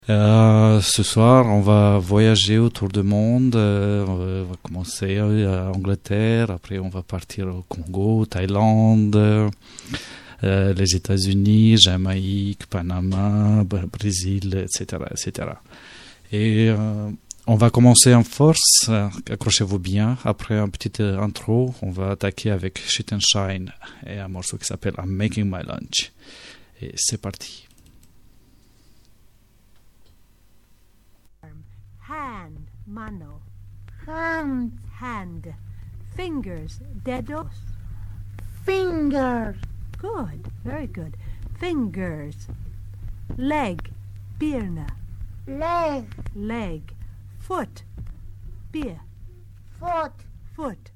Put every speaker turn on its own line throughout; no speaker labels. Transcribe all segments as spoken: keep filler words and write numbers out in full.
Euh, ce soir, on va voyager autour du monde. Euh, on va commencer à Angleterre, après on va partir au Congo, Thaïlande, euh, les États-Unis, Jamaïque, Panama, Brésil, et cetera, et cetera. Et euh, on va commencer en force. Accrochez-vous bien. Après un petit intro, on va attaquer avec Shit and Shine et un morceau qui s'appelle I'm Making My Lunch. Et c'est parti.
Hand, mano.
Hand,
Hand. Fingers, dedos.
finger,
Good, very good. Fingers. Leg, pierna.
leg,
Leg. Foot, pie.
foot,
Foot.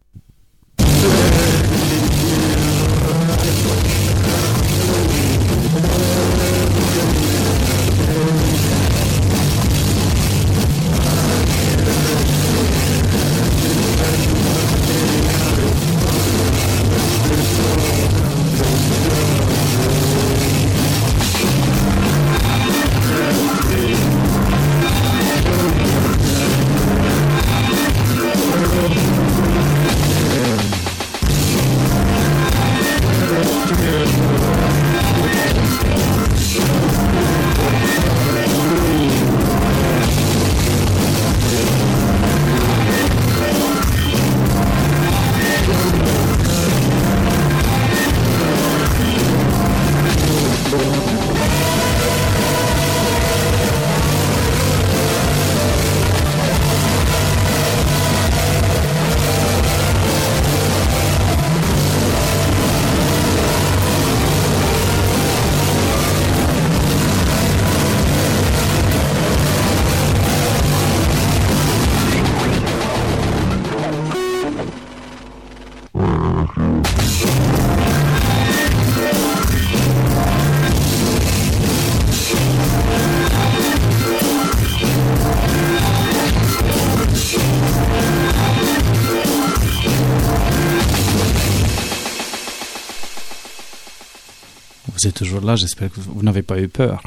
Vous êtes toujours là, j'espère que vous n'avez pas eu peur.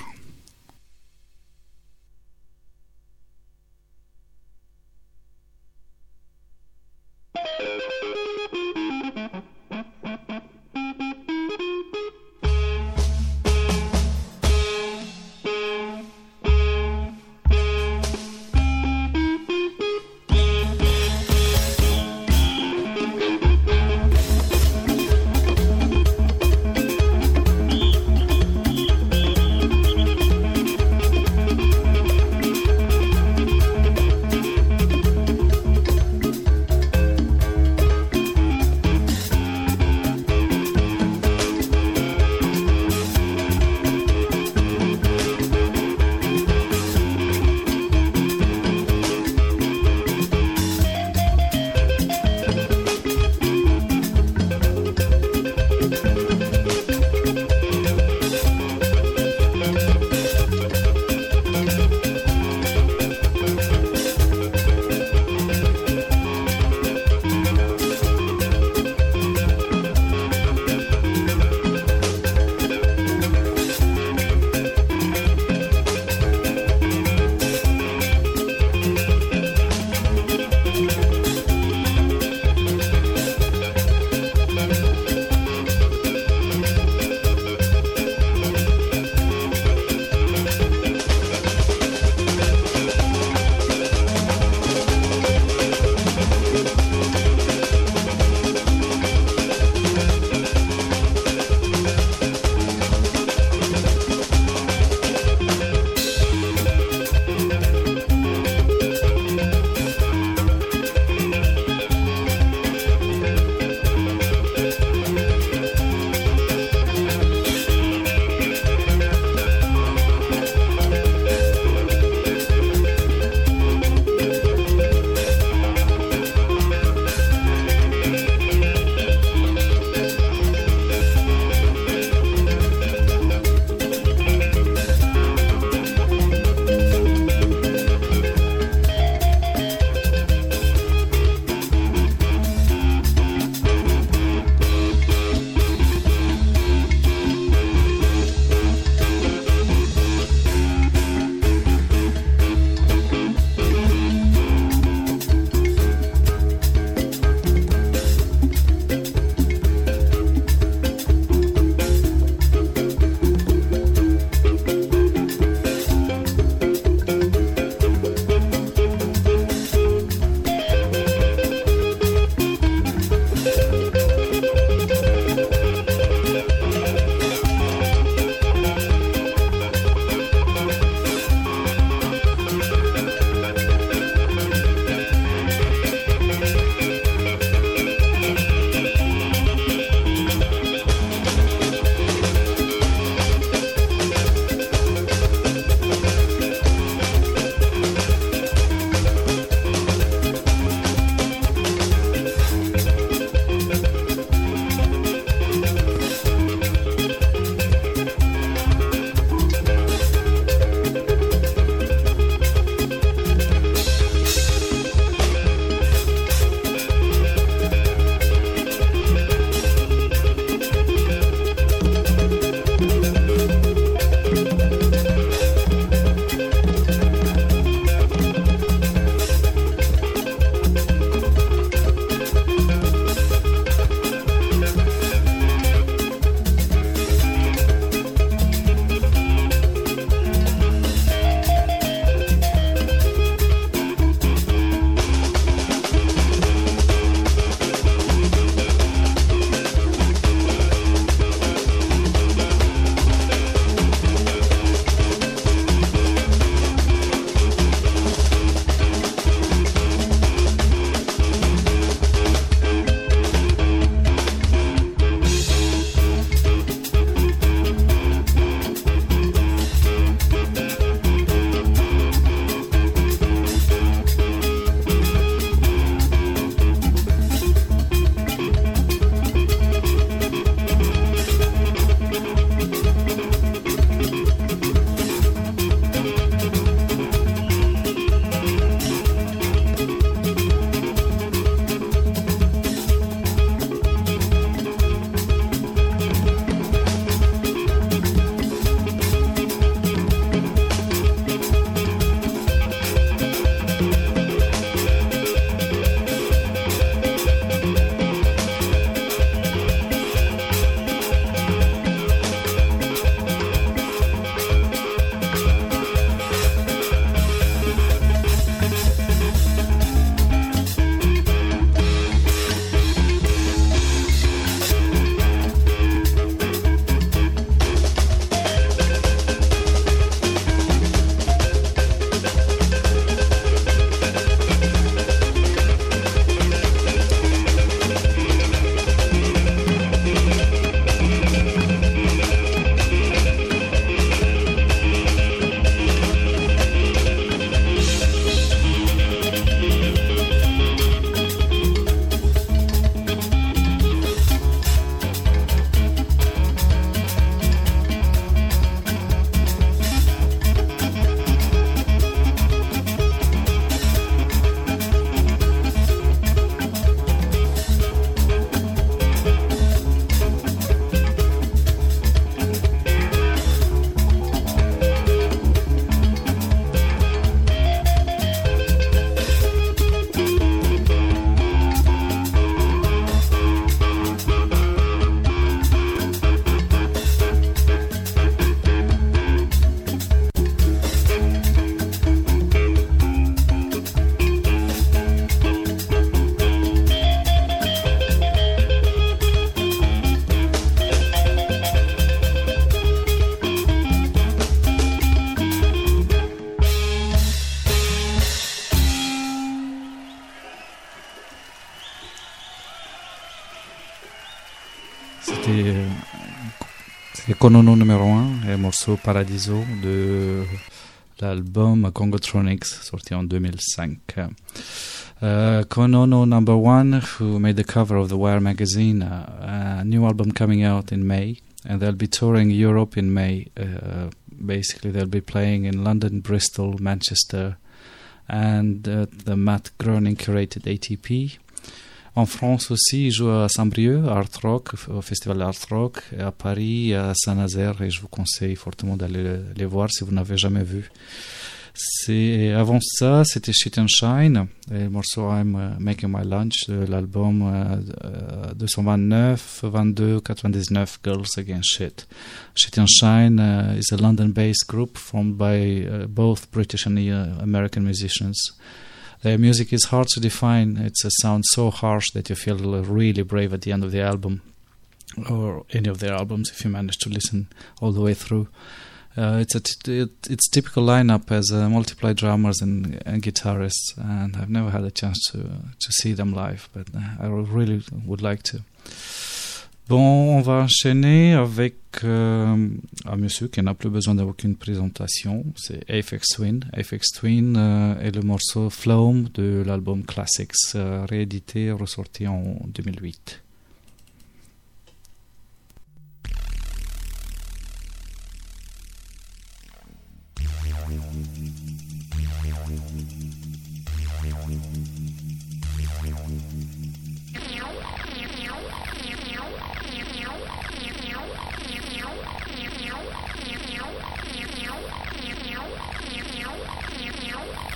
c'est, c'est Konono numéro un et le morceau Paradiso de l'album Congotronics sorti en deux mille cinq. Uh, Konono number one, who made the cover of the Wire magazine, uh, a new album coming out in May, and they'll be touring Europe in May. Uh, basically, they'll be playing in London, Bristol, Manchester, and uh, the Matt Groening curated A T P. En France aussi, ils jouent à Saint-Brieuc, à Art Rock, au festival Art Rock, et à Paris, à Saint-Nazaire, et je vous conseille fortement d'aller les voir si vous n'avez jamais vu. C'est, avant ça, c'était Shit and Shine, et le morceau I'm uh, Making My Lunch, de l'album uh, deux cent vingt-neuf, vingt-deux, quatre-vingt-dix-neuf, Girls Against Shit. Shit and Shine uh, is a London-based group formed by uh, both British and uh, American musicians. Their music is hard to define. It's a sound so harsh that you feel really brave at the end of the album, or any of their albums if you manage to listen all the way through. Uh, it's a t- it, it's typical lineup as uh, multiply drummers and, and guitarists, and I've never had a chance to to see them live, but uh, I really would like to. Bon, on va enchaîner avec euh, un monsieur qui n'a plus besoin d'aucune présentation, c'est Aphex Twin. Aphex Twin euh, est le morceau Floam de l'album Classics, euh, réédité, ressorti en deux mille huit.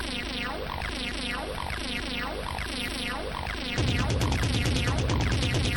Thank you.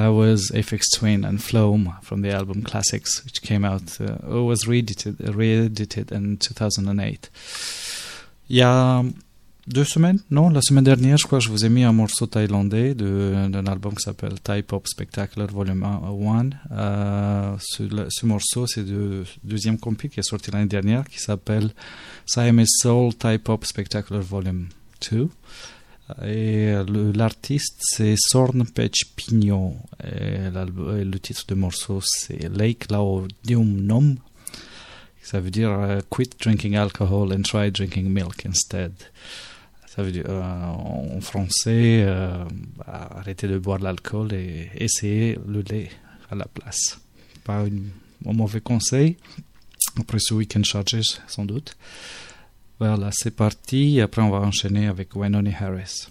That was Aphex Twin and Floam from the album Classics, which came out, uh, it was re-edited, re-edited in two thousand eight. Il y a deux semaines, non, la semaine dernière, je crois que je vous ai mis un morceau thaïlandais de, d'un album qui s'appelle Thai Pop Spectacular Volume un. Euh, ce, ce morceau, c'est le deuxième compil qui est sorti l'année dernière, qui s'appelle Siamese Soul Thai Pop Spectacular Volume deux. Et le, l'artiste, c'est Sorn Pech Pigno. Et, et le titre du morceau, c'est Lake Lao Dium Nom. Ça veut dire uh, quit drinking alcohol and try drinking milk instead. Ça veut dire, euh, en français, euh, bah, arrêter de boire l'alcool et essayer le lait à la place. Pas une, un mauvais conseil. Après ce week-end chargé, sans doute. Voilà, c'est parti. Et après, on va enchaîner avec Wynonie Harris.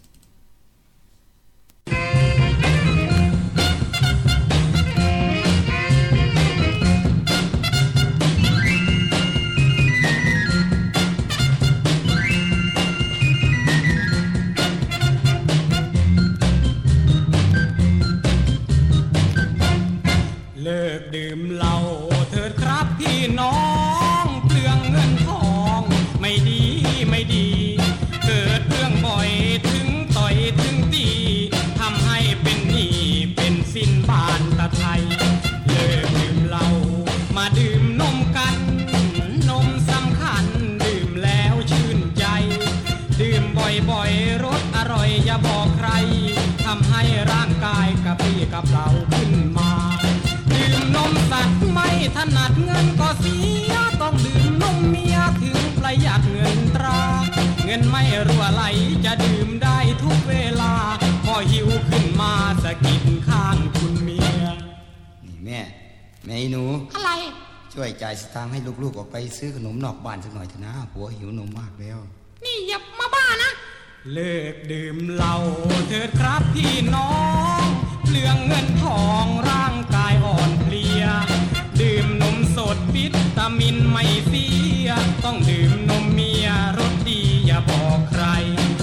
เลิกดื่มเหล้าเถิดครับพี่น้องเปลืองเงินทองไม่ดีไม่ดีเกิดเรื่องบ่อยถึงต่อยถึงตีทำให้เป็นหนี้เป็นสินบ้านตะไทยเลิกดื่มเหล้ามาดื่มนมกันนมสำคัญดื่มแล้วชื่นใจดื่มบ่อยๆรสอร่อยอย่าบอกใครทำให้ร่างกายกระปรี้กระเปร่าขึ้นมานมสัตว์ไม่ถนัดเงินก็เสียต้องดื่มนมเมียถึงประหยัดเงินตราเงินไม่รั่วไหลจะดื่มได้ทุกเวลาพอหิวขึ้นมาสะกิดข้างคุณเมียนี่แม่แม่หนูอะไรช่วยจ่ายสตางค์ให้ลูกๆออกไปซื้อขนมนอกบ้านสักหน่อยเถอะนะผัวหิวนมมากแล้วนี่อย่ามาบ้านะเลิกดื่มเหล้าเถิดครับพี่น้องเปลืองเงินทองร่างกายอ่อนเพลียดื่มนมสดวิตามินไม่เสียต้องดื่มนมเมียรสดีอย่าบอกใคร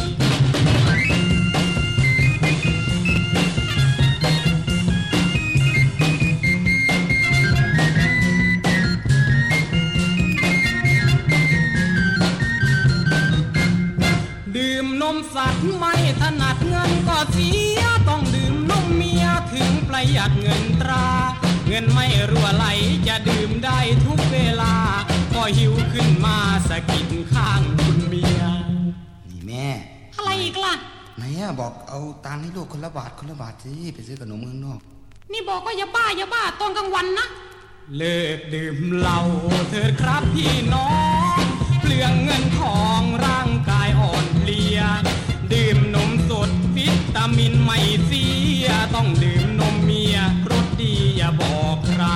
ดื่มนมสัตว์ไม่ถนัดเงินก็เสียต้องดื่มนมเมียถึงประหยัดเงินตราเงินไม่รั่วไหลจะดื่มได้ทุกเวลาพอหิวขึ้นมาสะกิดข้างคุณเมียนี่แม่อะไรอีกล่ะไหนอะบอกเอาตังค์ให้ลูกคนละบาทคนละบาทสิไปซื้อขนมเมืองนอกนี่บอกว่าอย่าบ้าอย่าบ้าตอนกลางวันนะเลิกดื่มเหล้าเถิดครับพี่น้องเปลืองเงินทองร่างกายอ่อนเพลียดื่มนมสดวิตามินไม่เสียต้องดื่มนมเมียรสดีอย่าบอกใคร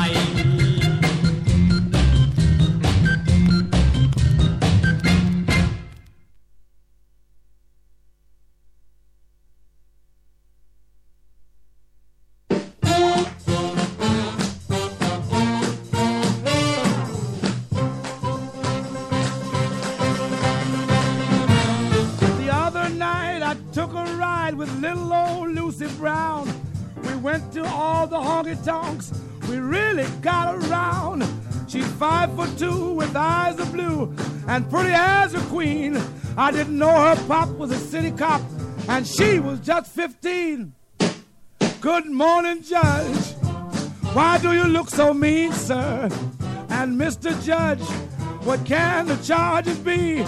went to all the honky-tonks. We really got around. She's five foot two with eyes of blue and pretty as a queen. I didn't know her pop was a city cop and she was just fifteen. Good morning, Judge. Why do you look so mean, sir? And Mister Judge, what can the charges be?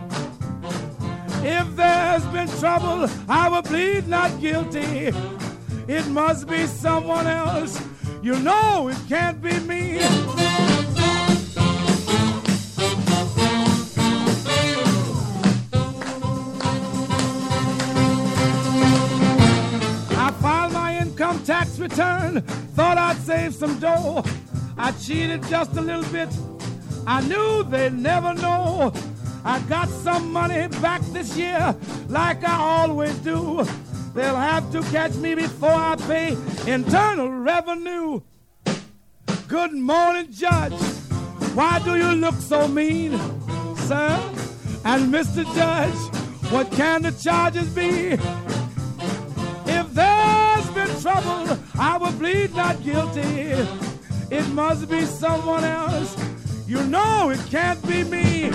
If there's been trouble, I will plead not guilty. It must be someone else. You know it can't be me. I filed my income tax return, thought I'd save some dough. I cheated just a little bit. I knew they'd never know. I got some money back this year, like I always do. They'll have to catch me before I pay Internal Revenue. Good morning, Judge. Why do you look so mean, sir? And Mister Judge, what can the charges be? If there's been trouble, I will plead not guilty. It must be someone else. You know it can't be me.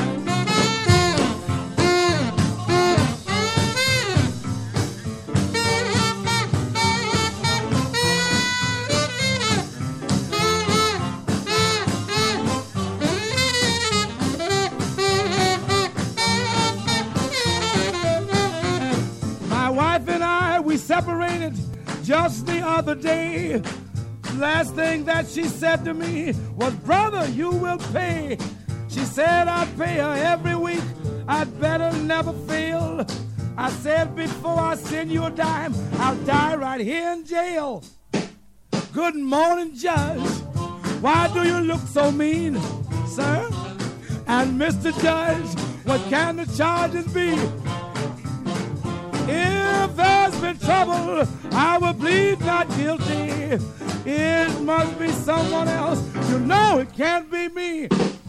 My wife and I, we separated just the other day. Last thing that she said to me was, brother, you will pay. She said I'd pay her every week. I'd better never fail. I said before I send you a dime, I'll die right here in jail. Good morning, Judge. Why do you look so mean, sir? And Mister Judge, what can the charges be? If there's been trouble, I will plead not guilty. It must be someone else. You know it can't be me.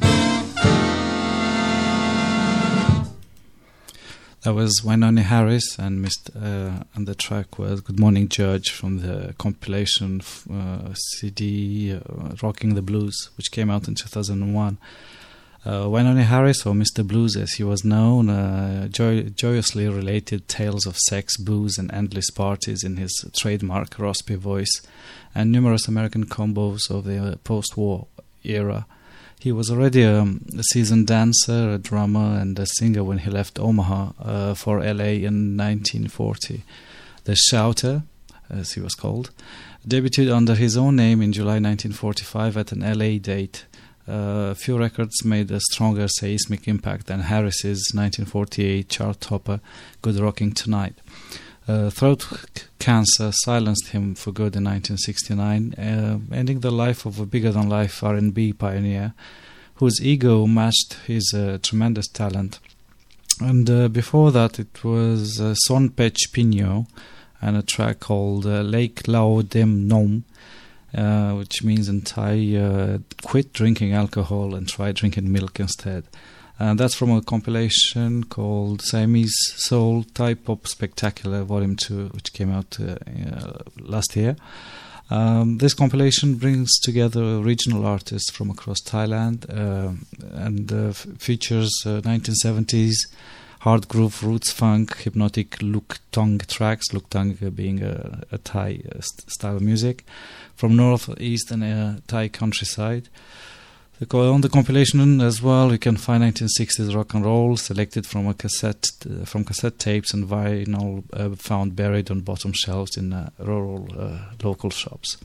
That was Wynonie Harris, and Mister Uh, and the track was "Good Morning Judge" from the compilation uh, C D uh, "Rocking the Blues," which came out in two thousand one. Uh, Wynonie Harris, or Mister Blues as he was known, uh, joy- joyously related tales of sex, booze, and endless parties in his trademark raspy voice, and numerous American combos of the uh, post-war era. He was already um, a seasoned dancer, a drummer, and a singer when he left Omaha uh, for L A in nineteen forty. The Shouter, as he was called, debuted under his own name in July nineteen forty-five at an L A date. Uh, few records made a stronger seismic impact than Harris's nineteen forty-eight chart topper, Good Rocking Tonight. Uh, throat c- cancer silenced him for good in nineteen sixty-nine, uh, ending the life of a bigger-than-life R and B pioneer whose ego matched his uh, tremendous talent. And uh, before that, it was uh, Son Pech Pino and a track called uh, Lake Lao Dem Nom, uh, which means in Thai, uh, quit drinking alcohol and try drinking milk instead. And that's from a compilation called Siamese Soul Thai Pop Spectacular Volume two, which came out uh, uh, last year. Um, this compilation brings together regional artists from across Thailand uh, and uh, f- features uh, nineteen seventies hard groove, roots funk, hypnotic Luk Tong tracks, Luk Tong uh, being a, a Thai uh, st- style of music, from northeast and uh, Thai countryside. On the compilation as well, you can find nineteen sixties rock and roll selected from a cassette, uh, from cassette tapes and vinyl uh, found buried on bottom shelves in uh, rural uh, local shops.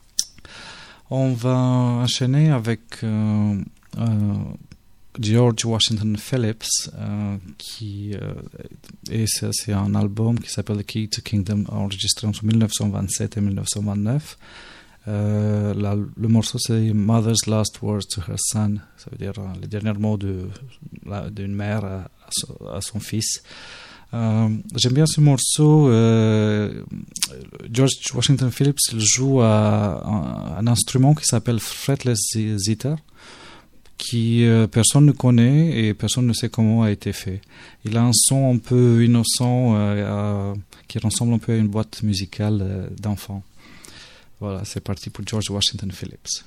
On va enchaîner avec euh, euh, George Washington Phillips, euh, qui euh, et ça, c'est un album qui s'appelle The Key to Kingdom, enregistré entre dix-neuf cent vingt-sept et dix-neuf cent vingt-neuf. Euh, la, le morceau c'est Mother's Last Words to Her Son, ça veut dire euh, les derniers mots de, la, d'une mère à, à, son, à son fils. Euh, j'aime bien ce morceau. euh, George Washington Phillips il joue à, à un instrument qui s'appelle fretless zither, qui euh, personne ne connaît et personne ne sait comment a été fait. Il a un son un peu innocent euh, à, qui ressemble un peu à une boîte musicale euh, d'enfant. Voilà, c'est parti pour George Washington Phillips.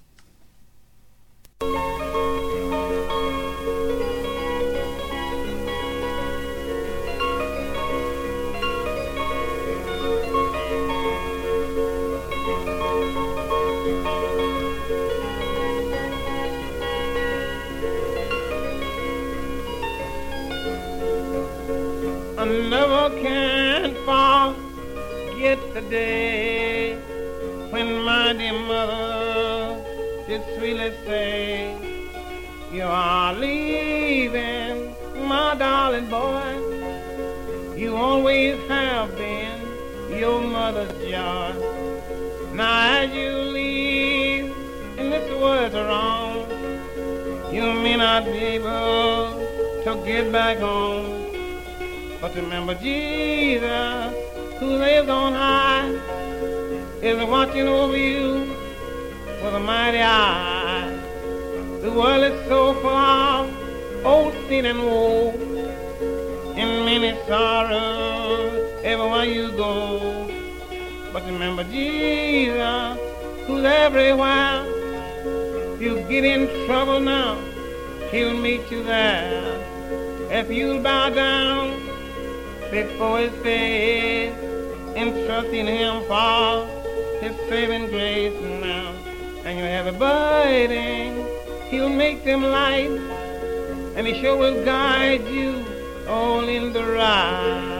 I never can forget the day when my dear mother did sweetly say, you are leaving, my darling boy. You always have been your mother's joy. Now as you leave, and this world's wrong, you may not be able to get back home. But remember Jesus, who lives on high, is watching over you with a mighty eye. The world is so full of old sin and woe, and many sorrows everywhere you go. But But remember Jesus, who's everywhere. If you get in trouble now, he'll meet you there. If you bow down before his face and trust in him for his saving grace now, and you have a burden, he'll make them light, and he sure will guide you all in the right.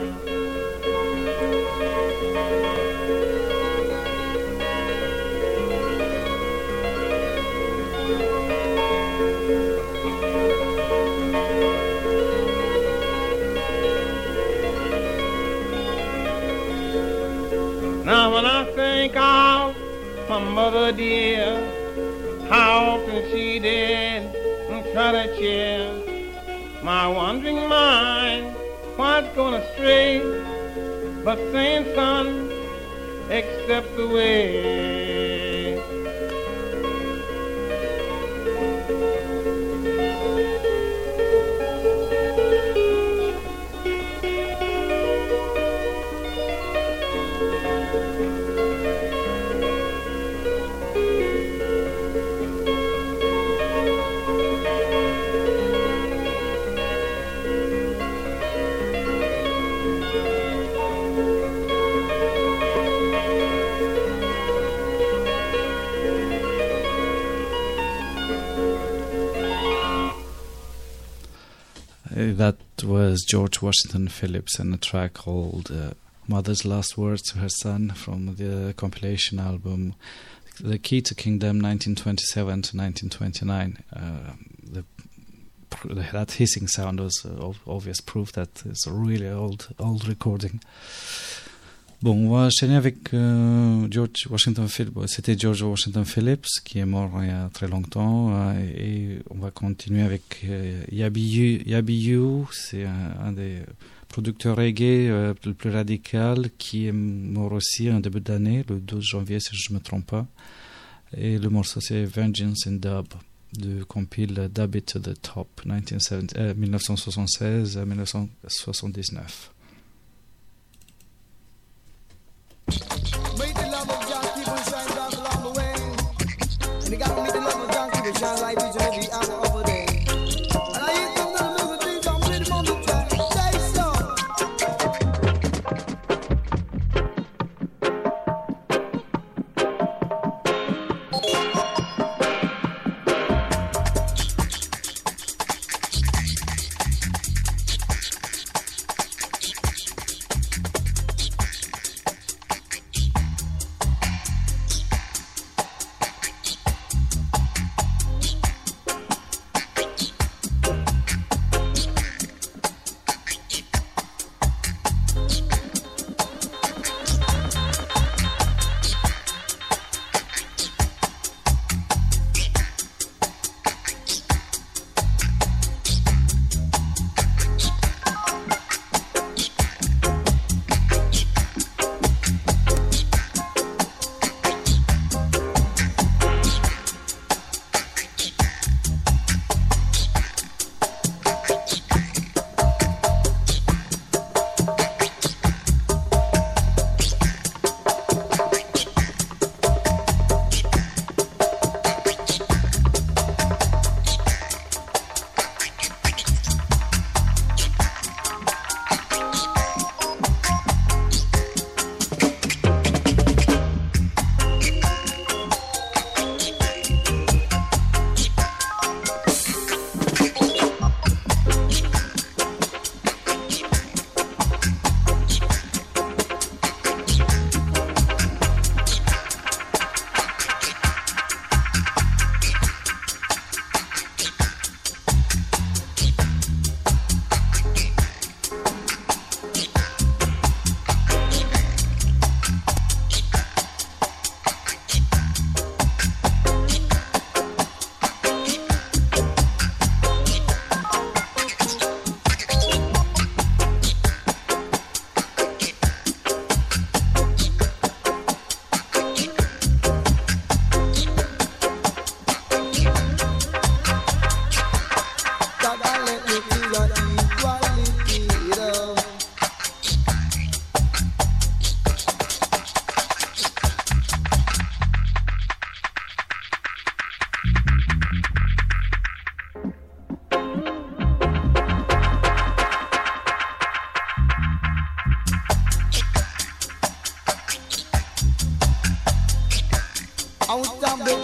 Now when I think of my mother dear, how often she did try to cheer my wandering mind, what's gonna stray, but saying, son, accept the way.
That was George Washington Phillips and a track called uh, Mother's Last Words to Her Son from the compilation album The Key to Kingdom nineteen twenty-seven to nineteen twenty-nine. Uh, the, that hissing sound was uh, obvious proof that it's a really old, old recording. Bon, on va enchaîner avec euh, George Washington Phillips. C'était George Washington Phillips qui est mort il y a très longtemps, euh, et on va continuer avec euh, Yabi You. C'est un, un des producteurs reggae euh, le plus radical qui est mort aussi en début d'année, le douze janvier si je ne me trompe pas. Et le morceau c'est Vengeance in Dub de compile Dub It to the Top dix-neuf soixante-seize à dix-neuf soixante-dix-neuf.
Make the love of John keep on shining down along the way. And you gotta make the love of John keep on shining like each and every hour of the day. And I ain't come to the music things, I'm ready on the track. Say so.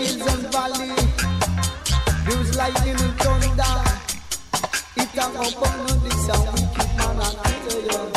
hills and valley. There's lightning and thunder. It can open the sound. We keep man and tell you.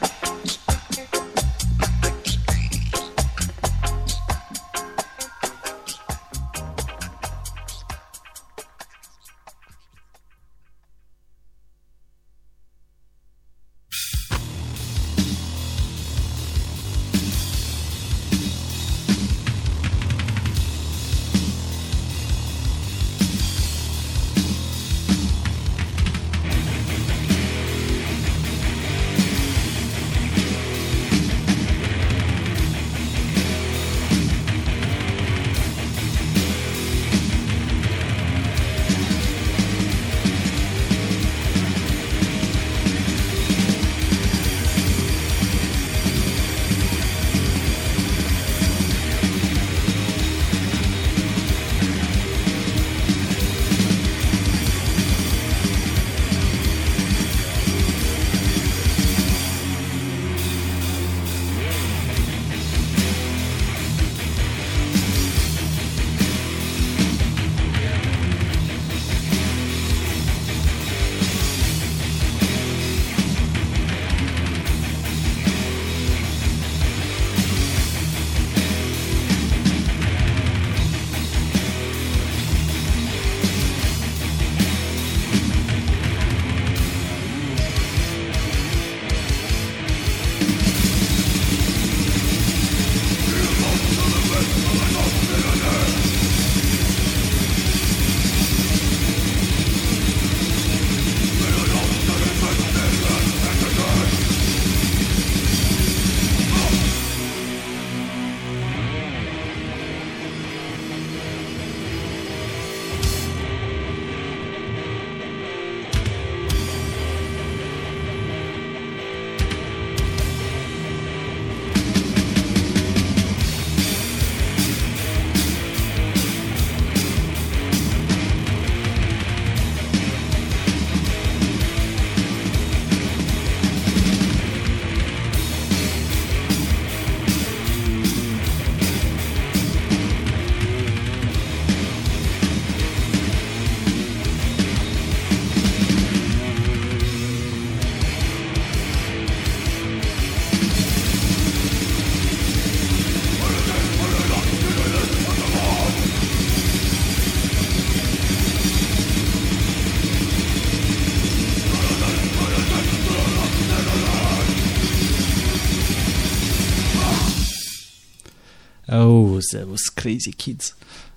Oh, that was Crazy Kids.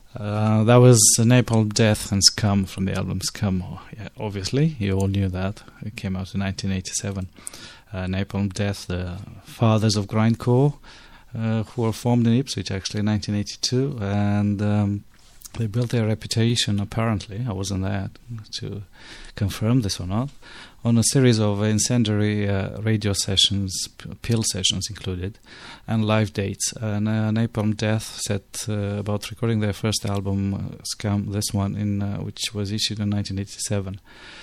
Uh, that was Napalm Death and Scum from the album Scum. Yeah, obviously, you all knew that. It came out in nineteen eighty-seven. Uh, Napalm Death, the fathers of grindcore, uh, who were formed in Ipswich actually in nineteen eighty-two, and um, they built their reputation, apparently, I wasn't there to confirm this or not, on a series of incendiary uh, radio sessions, p- pill sessions included, and live dates. And uh, Napalm Death set uh, about recording their first album, uh, Scum, this one, in uh, which was issued in nineteen eighty-seven.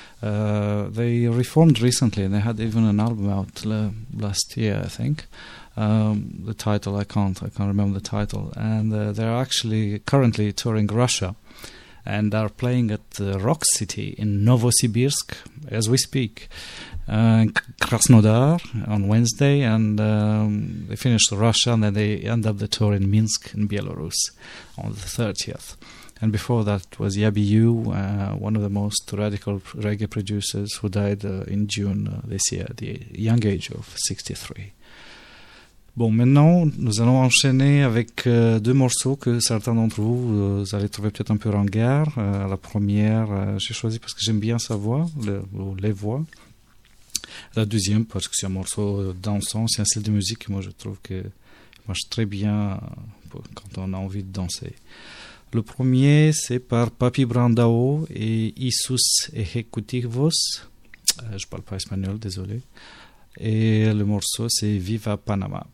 Uh, they reformed recently, and they had even an album out l- last year, I think. Um, the title I can't I can't remember the title, and uh, they're actually currently touring Russia, and are playing at the Rock City in Novosibirsk as we speak, uh, in Krasnodar on Wednesday, and um, they finish Russia, and then they end up the tour in Minsk in Belarus on the thirtieth. And before that was Yabi Yu, uh, one of the most radical reggae producers, who died uh, in June uh, this year at the young age of sixty-three. Bon, maintenant, nous allons enchaîner avec euh, deux morceaux que certains d'entre vous, euh, vous allez trouver peut-être un peu ringards. Euh, la première, euh, j'ai choisi parce que j'aime bien sa voix, le, ou les voix. La deuxième, parce que c'est un morceau dansant, c'est un style de musique que moi je trouve que marche très bien pour, quand on a envie de danser. Le premier, c'est par Papi Brandao et Isus Ejecutivos. Euh, je parle pas espagnol, désolé. Et le morceau, c'est Viva Panama.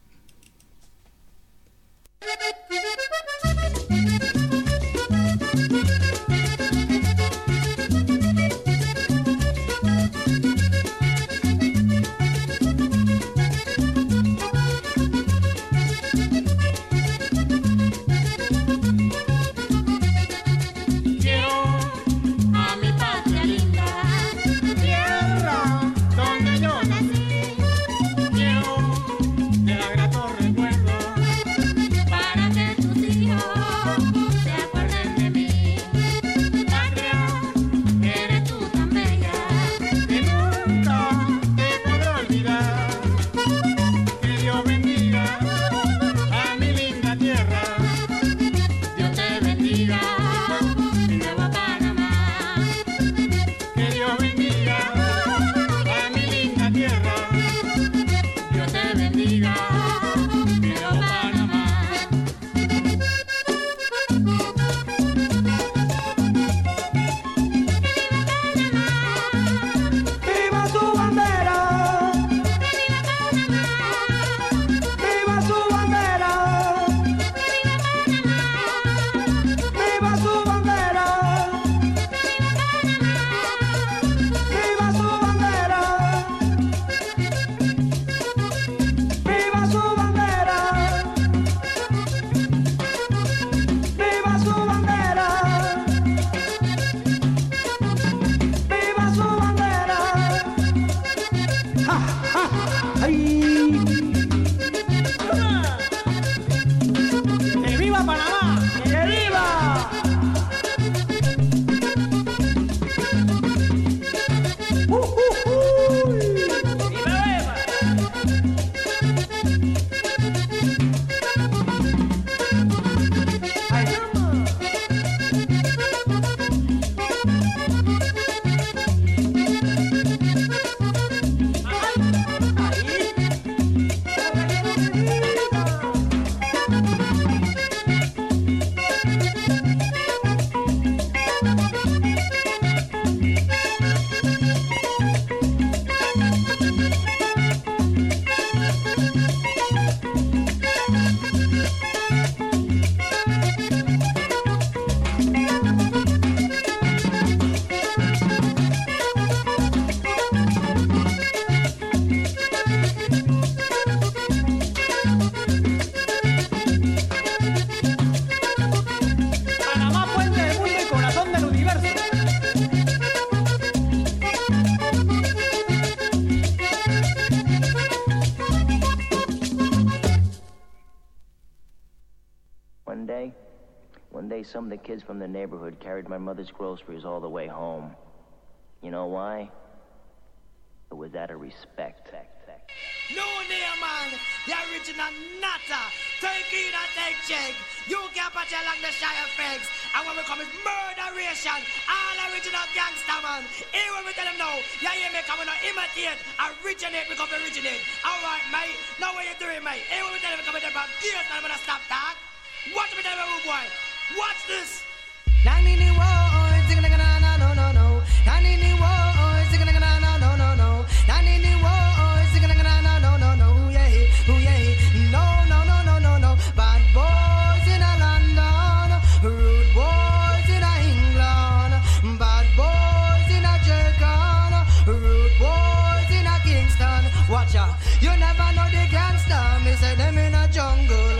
some of the kids from the neighborhood carried my mother's groceries all the way home. You know why? It was out of respect.
No name, man. The original Natta. Take in and take check. You can't patch along the shy effects. And when we come is murderation. All original gangster, man. Here when we tell them now. Yeah, yeah, me come and imitate. Originate, we come to originate. Alright, mate. Now what you doing, mate? Here when we tell them we come to the gears, man, I'm gonna stop that. Watch me tell them, rude boy. Watch this. Nanini wo, zing na na na no no no. Nanini wo, zing na na na no no no. Nanini wo, zing na na na no no no. Yeah, oh yeah. No no no no no no. Bad boys in a London, rude boys in a England, bad boys in a Jamaica, rude boys in a Kingston. Watch out, you never know the gangster. Me say them in a jungle.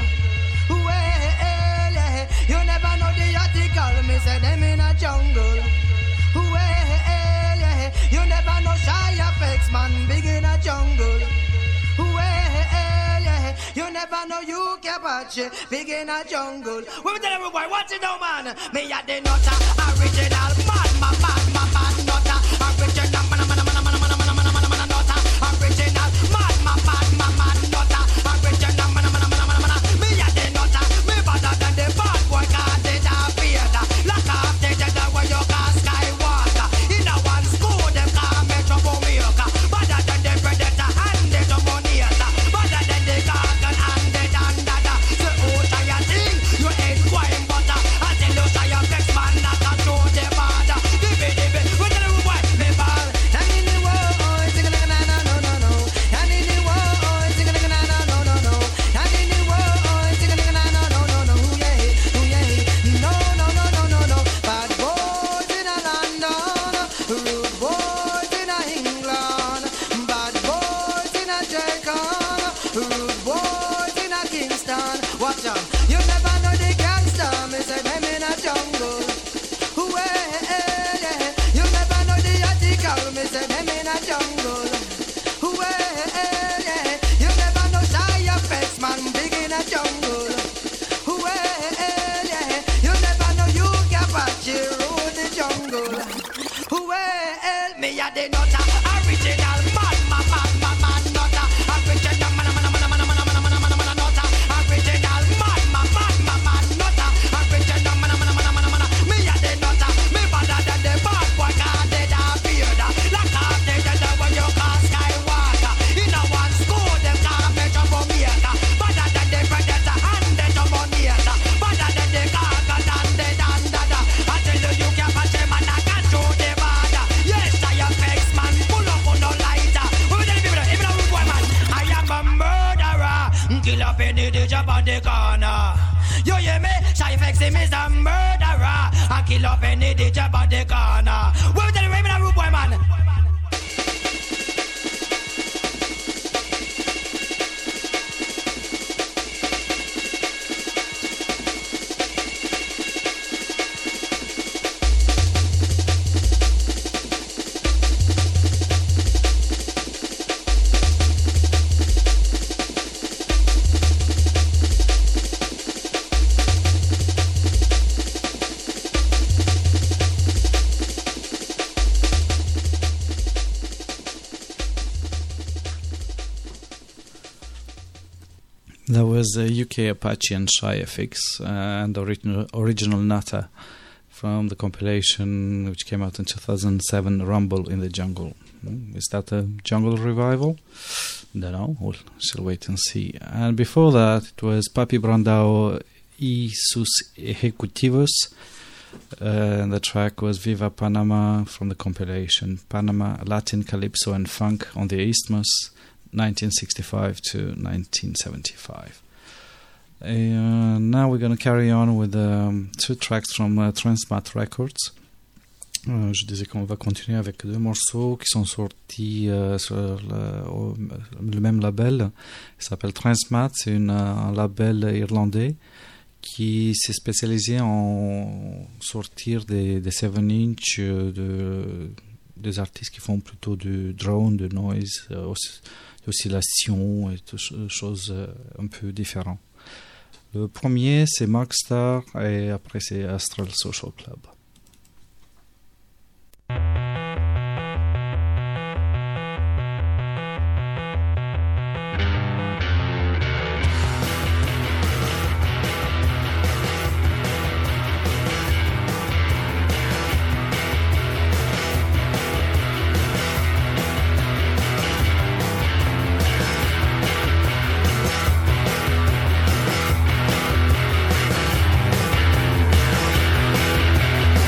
Well, you never know the article. Me say them in a jungle. Well, you never know shy effects, man. Big in a jungle. Well, you never know you can patch it. Big in a jungle. We tell everybody, watch it now, man. Me a the nutter, original man, my man, my man, nutter, original man, man, man, man, man, man, man, man, man, nutter, original man, my man, my man, nutter, original man, man, man, man, man, man. Me a the nutter, me better than the bad boy, 'cause it a beard. Lock off the jet where you can Skywalker. In a one school, them call me troublemaker. Better than the predator and the dominator. Better than the garden and the dandada. So who say a thing? You ain't quite butter. I tell you say your best man that can throw the border. Dibby dibby, we tell you why me ball. And in the war, sing a na na no no no. And in the war, sing a na na no no no. And in the war, sing a na na no no no. Yeah, oh yeah. No no no no no no. Bad boys in a London, rude boys in a England, bad boys in a Jamaica, rude boys in a Kingston. Watch out, you never know the gangster. Me say them in a jungle. Well, yeah. You never know the article. Me say them in a jungle. Well, yeah. You never know shy effects, man. Big in a jungle. Well, yeah. You never know you can patch it through the jungle. Well, me a the nutter, original man, man, man, man, man, nutter, original man, man, man, man, man, man, man, man, man, man, nutter, original man, man, man, man, man, nutter, original man, man, man, man, man, man. Me a the nutter, me better than the bad boy, 'cause they da beard. Lock off the jet where you can Skywalker. In a one school, them call me troublemaker. Better than the predator and the dominator. Better than the garden and the dandada. I tell you, you can't patch him and I can't throw the border. Yes, I am vex, man. Pull up on no lighter. We will tell the people, even a rude boy, man. I am a murderer. Kill up any DJ on the corner. You hear me? Shy vex him is a murderer. I kill up any D J on the corner. We will tell you, even a rude boy, man.
That was uh, U K Apache and Shy F X uh, and the original, original Natta from the compilation which came out in two thousand seven, Rumble in the Jungle. Mm, Is that a jungle revival? Don't know. We'll still wait and see. And before that, it was Papi Brandao y sus ejecutivos. Uh, and the track was Viva Panama from the compilation Panama, Latin, Calypso and Funk on the Isthmus, nineteen sixty-five to nineteen seventy-five. Uh, now we're going to carry on with um, two tracks from uh, Transmat Records. Euh, je disais qu'on va continuer avec deux morceaux qui sont sortis euh, sur le, au, le même label. Il s'appelle Transmat, c'est une, un label irlandais qui s'est spécialisé en sortir des, des seven inch de, des artistes qui font plutôt du drone, de noise, d'oscillation et toutes choses un peu différentes. Le premier, c'est Mark Star et après, c'est Astral Social Club.
Thank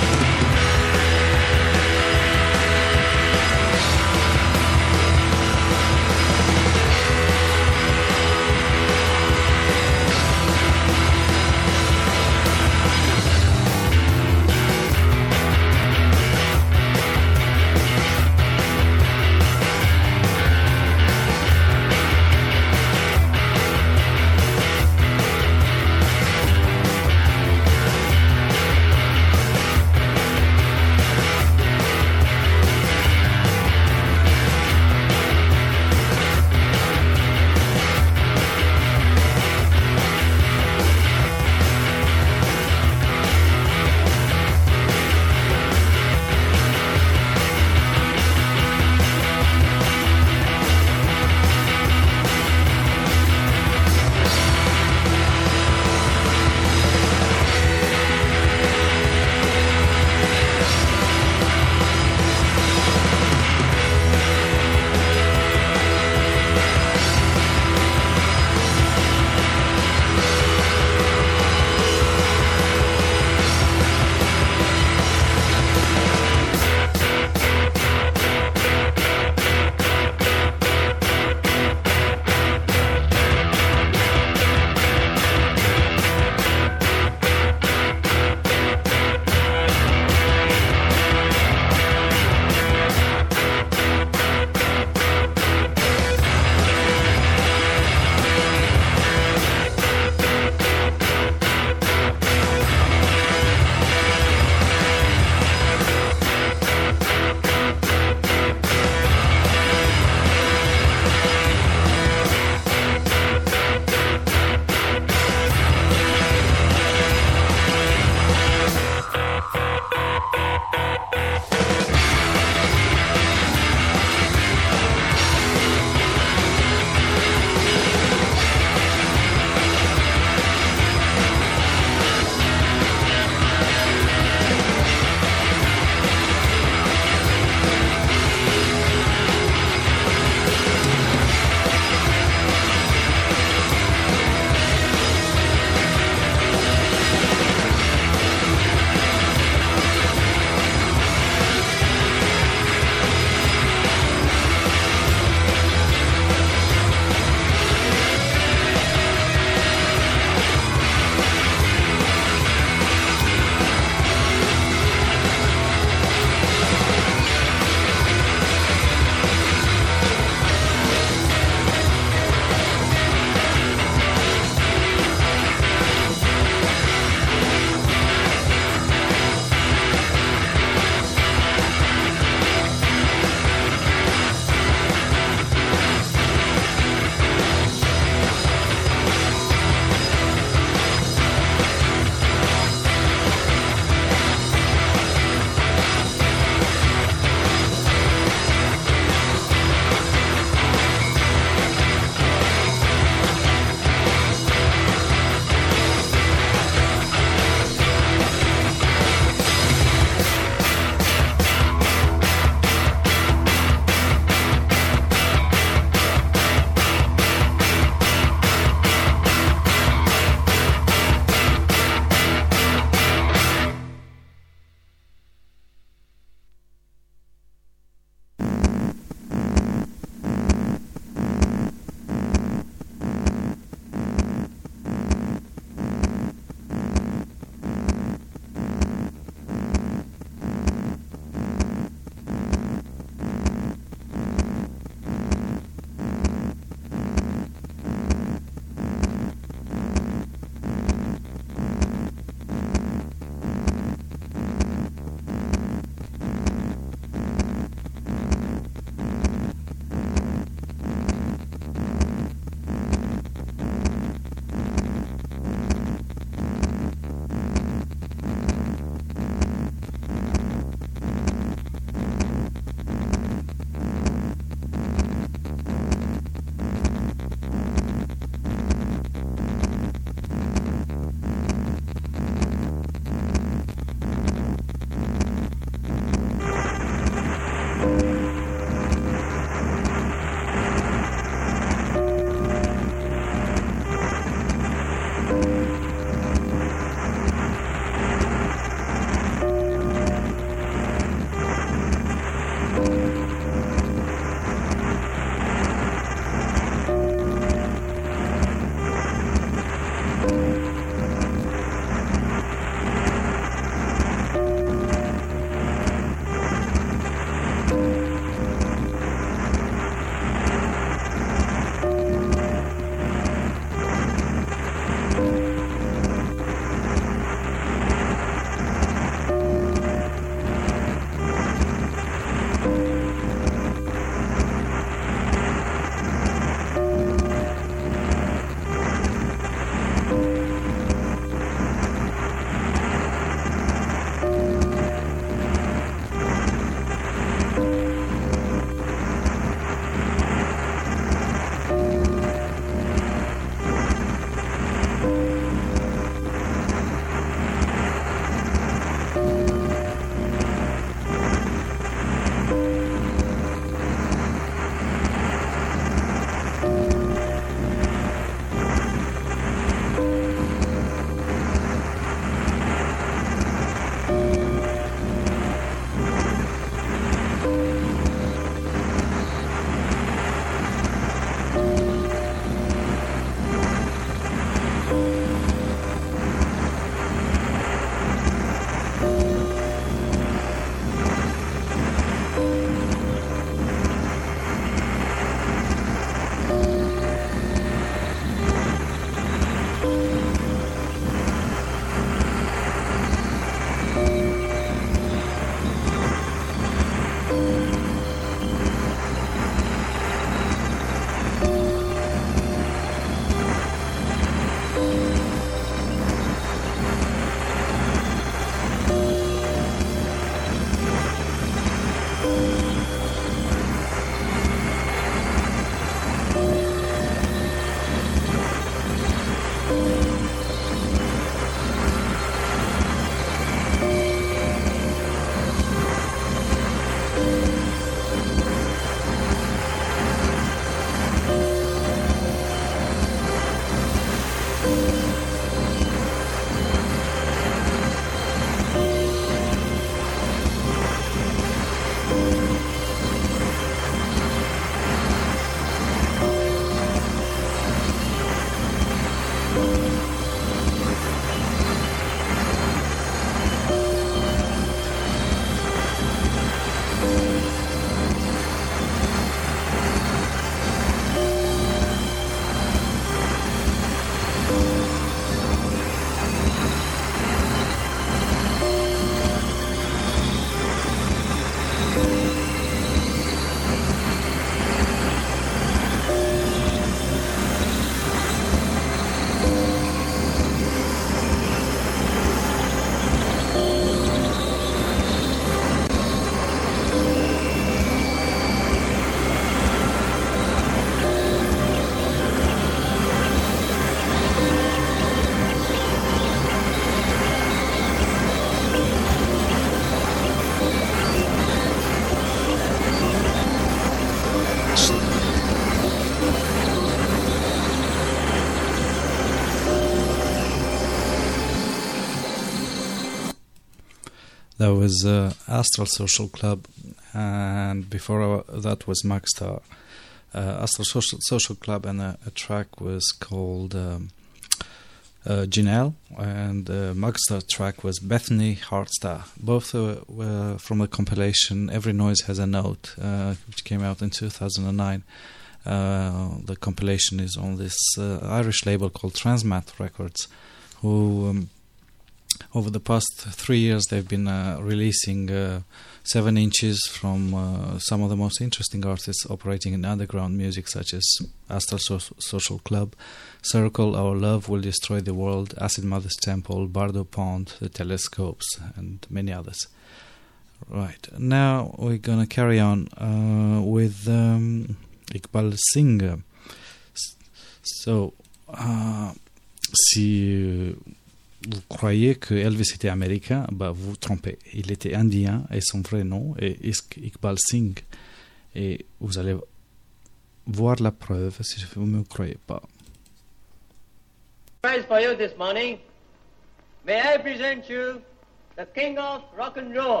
That was uh, Astral Social Club, and before that was Magstar. Uh, Astral Social, Social Club, and a, a track was called um, uh, Janelle, and uh, Magstar track was Bethany Heartstar. Both uh, were from a compilation, Every Noise Has a Note, uh, which came out in two thousand nine. Uh, the compilation is on this uh, Irish label called Transmat Records, who um, over the past three years they've been uh, releasing uh, seven inches from uh, some of the most interesting artists operating in underground music, such as Astral so- Social Club, Circle, Our Love Will Destroy the World, Acid Mother's Temple, Bardo Pond, The Telescopes, and many others. Right, now we're gonna carry on uh, with um, Iqbal Singh. So, uh, si vous croyez que Elvis était américain, bah vous vous trompez. Il était indien et son vrai nom est Iqbal Singh. Et vous allez voir la preuve si vous ne me croyez pas.
Prize for you this morning. May I present you the king of rock and roll.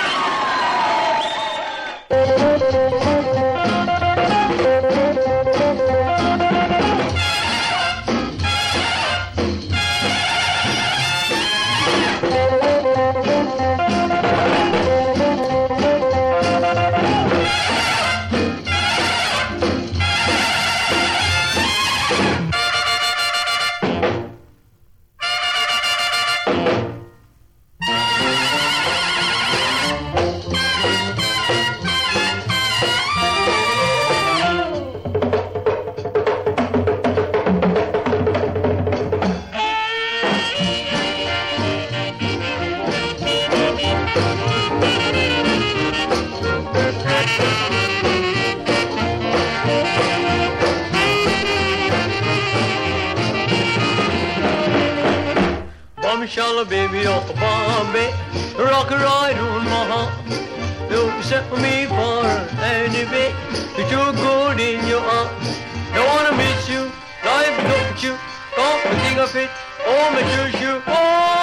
Shala baby off Bombay, rock a ride on my heart. You set me for anyway, you're too good in your heart. Don't wanna miss you, life look at you, don't think of it, oh my shoe shoe, oh.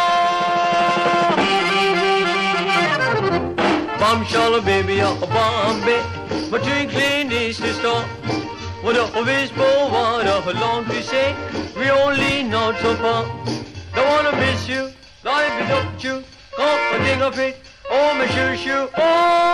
Bomb Shala baby off Bombay, my twinkling is the star. What a whisper, what a long to say, we only not so far. Don't wanna miss you, life is up to you, can't think of it, oh my shoe shoe, oh!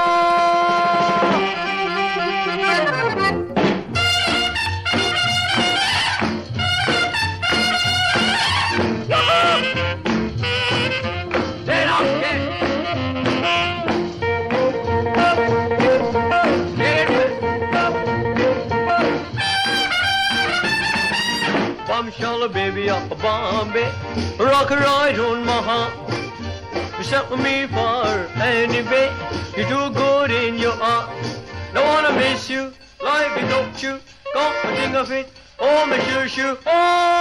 Shala baby up Bombay, rock a ride on my heart. You set me for anyway, you're too good in your heart. Don't wanna miss you, life is up to you, can't think of it, oh my shoe shoe, oh.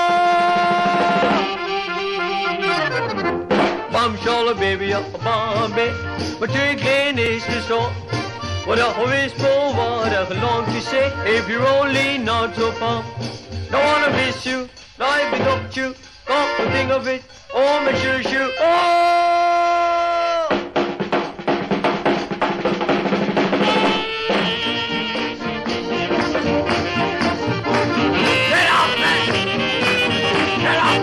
Bomb Shala baby up Bombay, my drinking is the song. What a whisper, what a long to say, if you're only not so far. Don't wanna miss you, life is up to you, can't think of it, oh my shoe shoe, oh! Get out, man! Get out!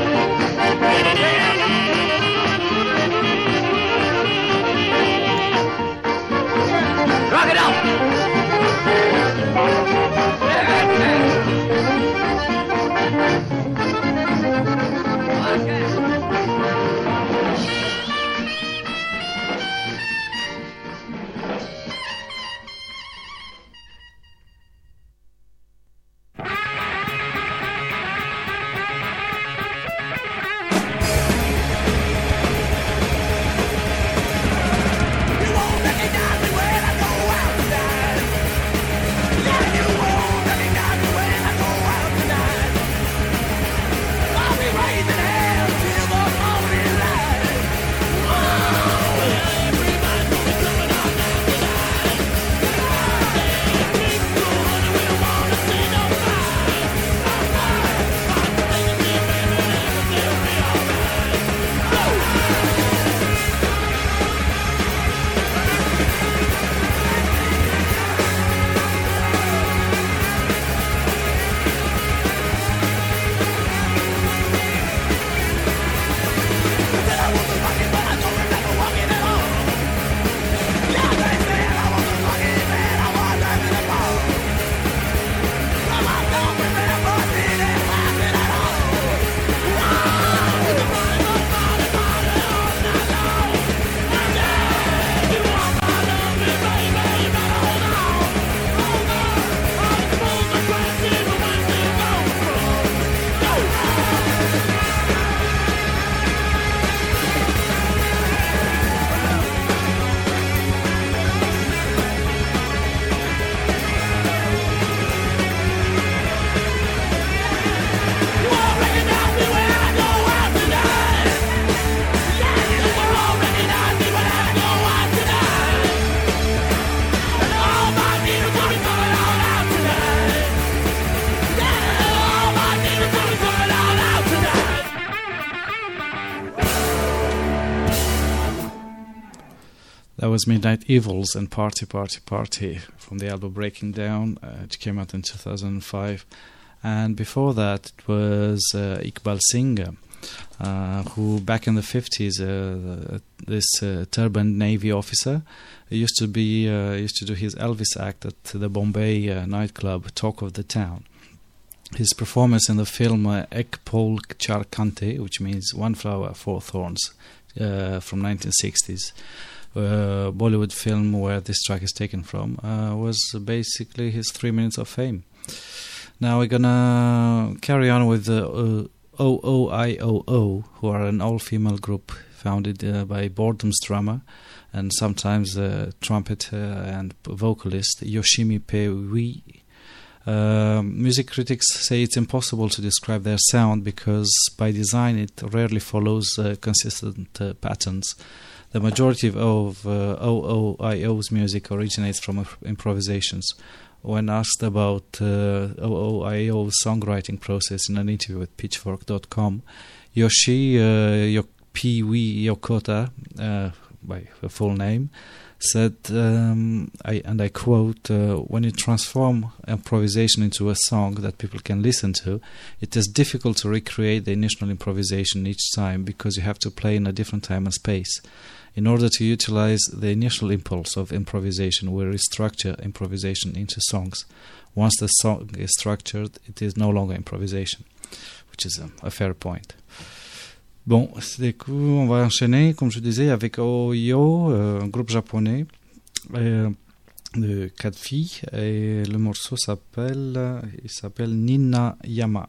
Rock it out!
that was Midnight Evils and Party, Party, Party from the album Breaking Down, uh, which came out in two thousand five. And before that, it was uh, Iqbal Singh, uh, who back in the fifties, uh, this uh, turbaned Navy officer, used to be uh, used to do his Elvis act at the Bombay uh, nightclub Talk of the Town. His performance in the film uh, Ek Pol Char Kante, which means One Flower, Four Thorns, uh, from nineteen sixties, uh, Bollywood film where this track is taken from, uh, was basically his three minutes of fame. Now we're gonna carry on with the uh, O O I O O, who are an all-female group founded uh, by Boredom's drummer and sometimes uh, trumpet uh, and vocalist Yoshimi Pei. Uh, music critics say it's impossible to describe their sound because by design it rarely follows uh, consistent uh, patterns. The majority of, of uh, O O I O's music originates from uh, improvisations. When asked about uh, O O I O's songwriting process in an interview with Pitchfork dot com, Yoshi uh, Pee-wee Yokota, uh, by her full name, said, um, I, and I quote, uh, when you transform improvisation into a song that people can listen to, it is difficult to recreate the initial improvisation each time because you have to play in a different time and space. In order to utilize the initial impulse of improvisation, we restructure improvisation into songs. Once the song is structured, it is no longer improvisation, which is a, a fair point. Bon, du coup, on va enchaîner, comme je disais, avec Oyo, euh, un groupe japonais euh, de quatre filles, et le morceau s'appelle, il s'appelle Nina Yama.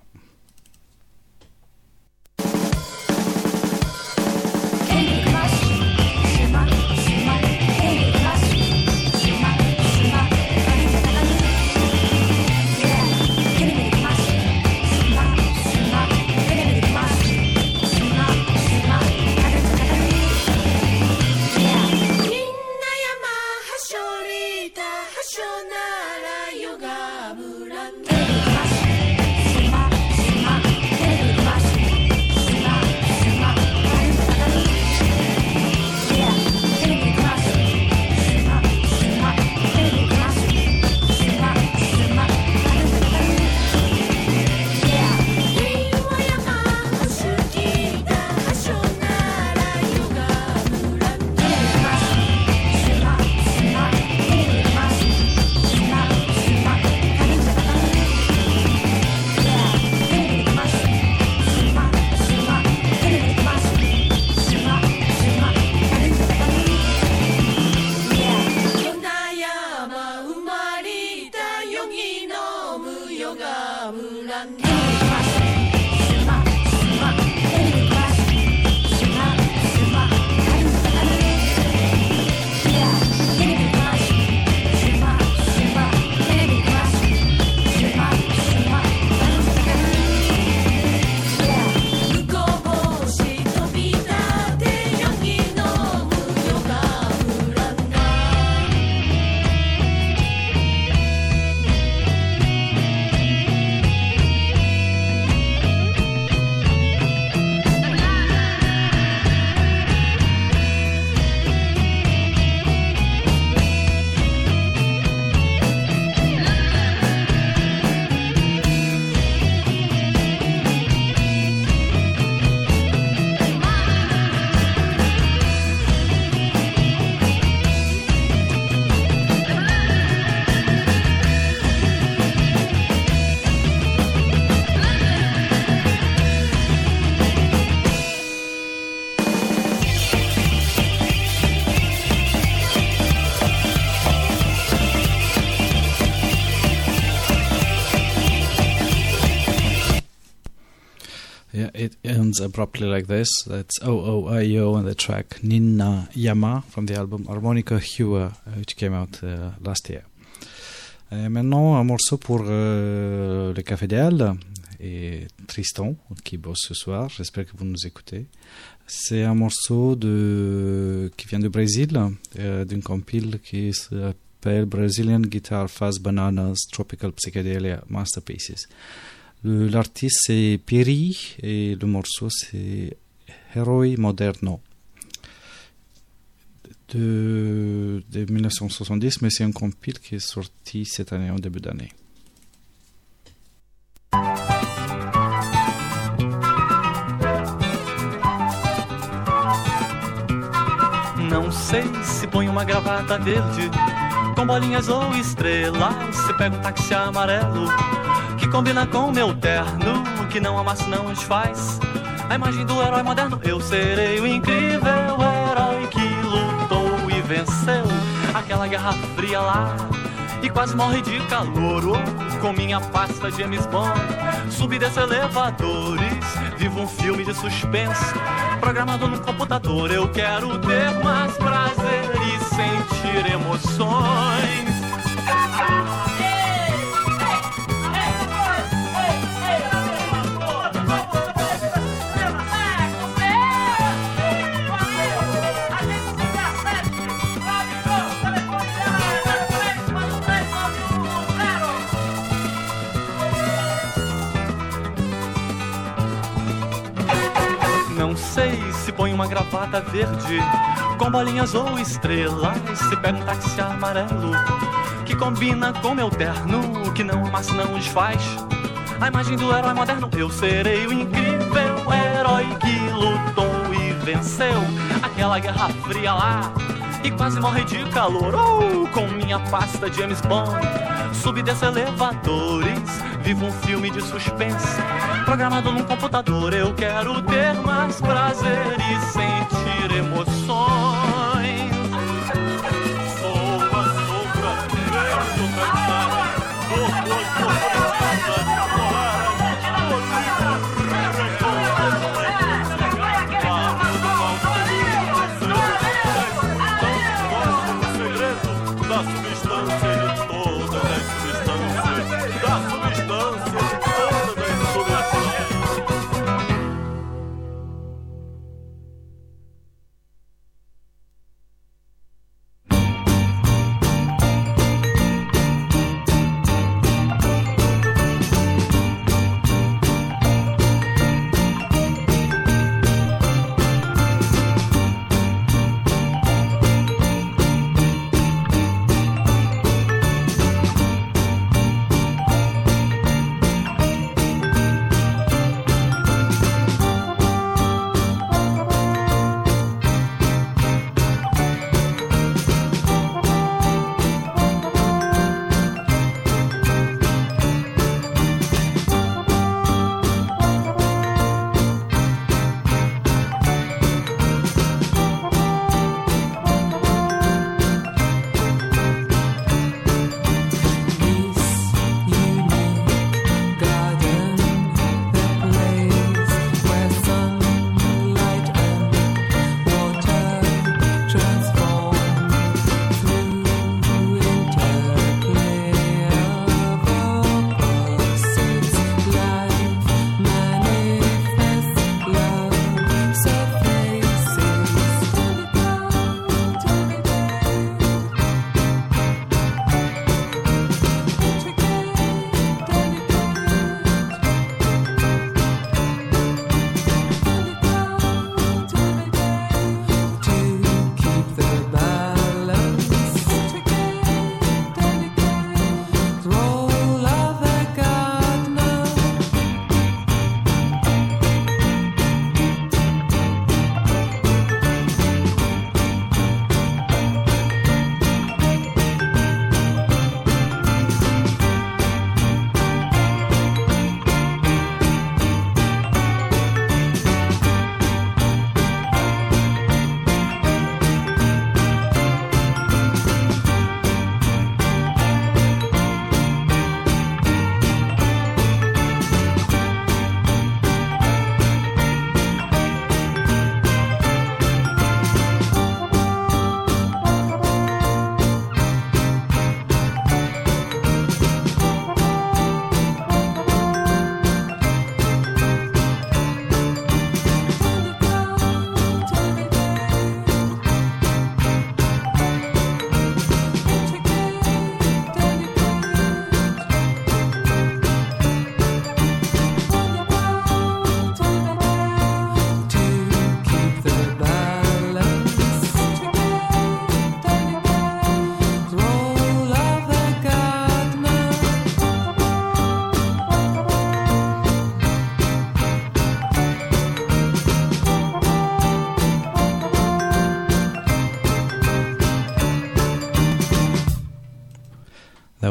It ends abruptly like this. That's O O I O and the track Nina Yama from the album Harmonica Hua, which came out uh, last year. Et maintenant, un morceau pour euh, le Café des Halles et Tristan, qui bosse ce soir. J'espère que vous nous écoutez. C'est un morceau de, qui vient du Brésil, euh, d'une compile qui s'appelle Brazilian Guitar Fuzz Bananas Tropical Psychedelia Masterpieces. Le, l'artiste c'est Piri et le morceau c'est Heroi Moderno. de, de mille neuf cent soixante-dix, mais c'est un compil qui est sorti cette année, en début d'année.
Não sei se põe uma gravata verde com bolinhas ou estrelas, se pega um táxi amarelo que combina com meu terno, que não amassa, não desfaz a imagem do herói moderno. Eu serei o incrível herói que lutou e venceu aquela guerra fria lá e quase morre de calor. Oh, com minha pasta de James Bond, subi desce elevadores, vivo um filme de suspense programado no computador. Eu quero ter mais prazer e sentir emoções. Não sei se põe uma gravata verde com bolinhas ou estrelas, se pega um táxi amarelo que combina com meu terno, que não amassa, não desfaz a imagem do herói moderno. Eu serei o incrível herói que lutou e venceu aquela guerra fria lá e quase morre de calor. Oh, com minha pasta de James Bond, subi desce elevadores, vivo um filme de suspense programado num computador. Eu quero ter mais prazer e sentir emoções. Sou a sombra verde cansada, vou da substância de todas as substâncias, da substância de todas as substâncias.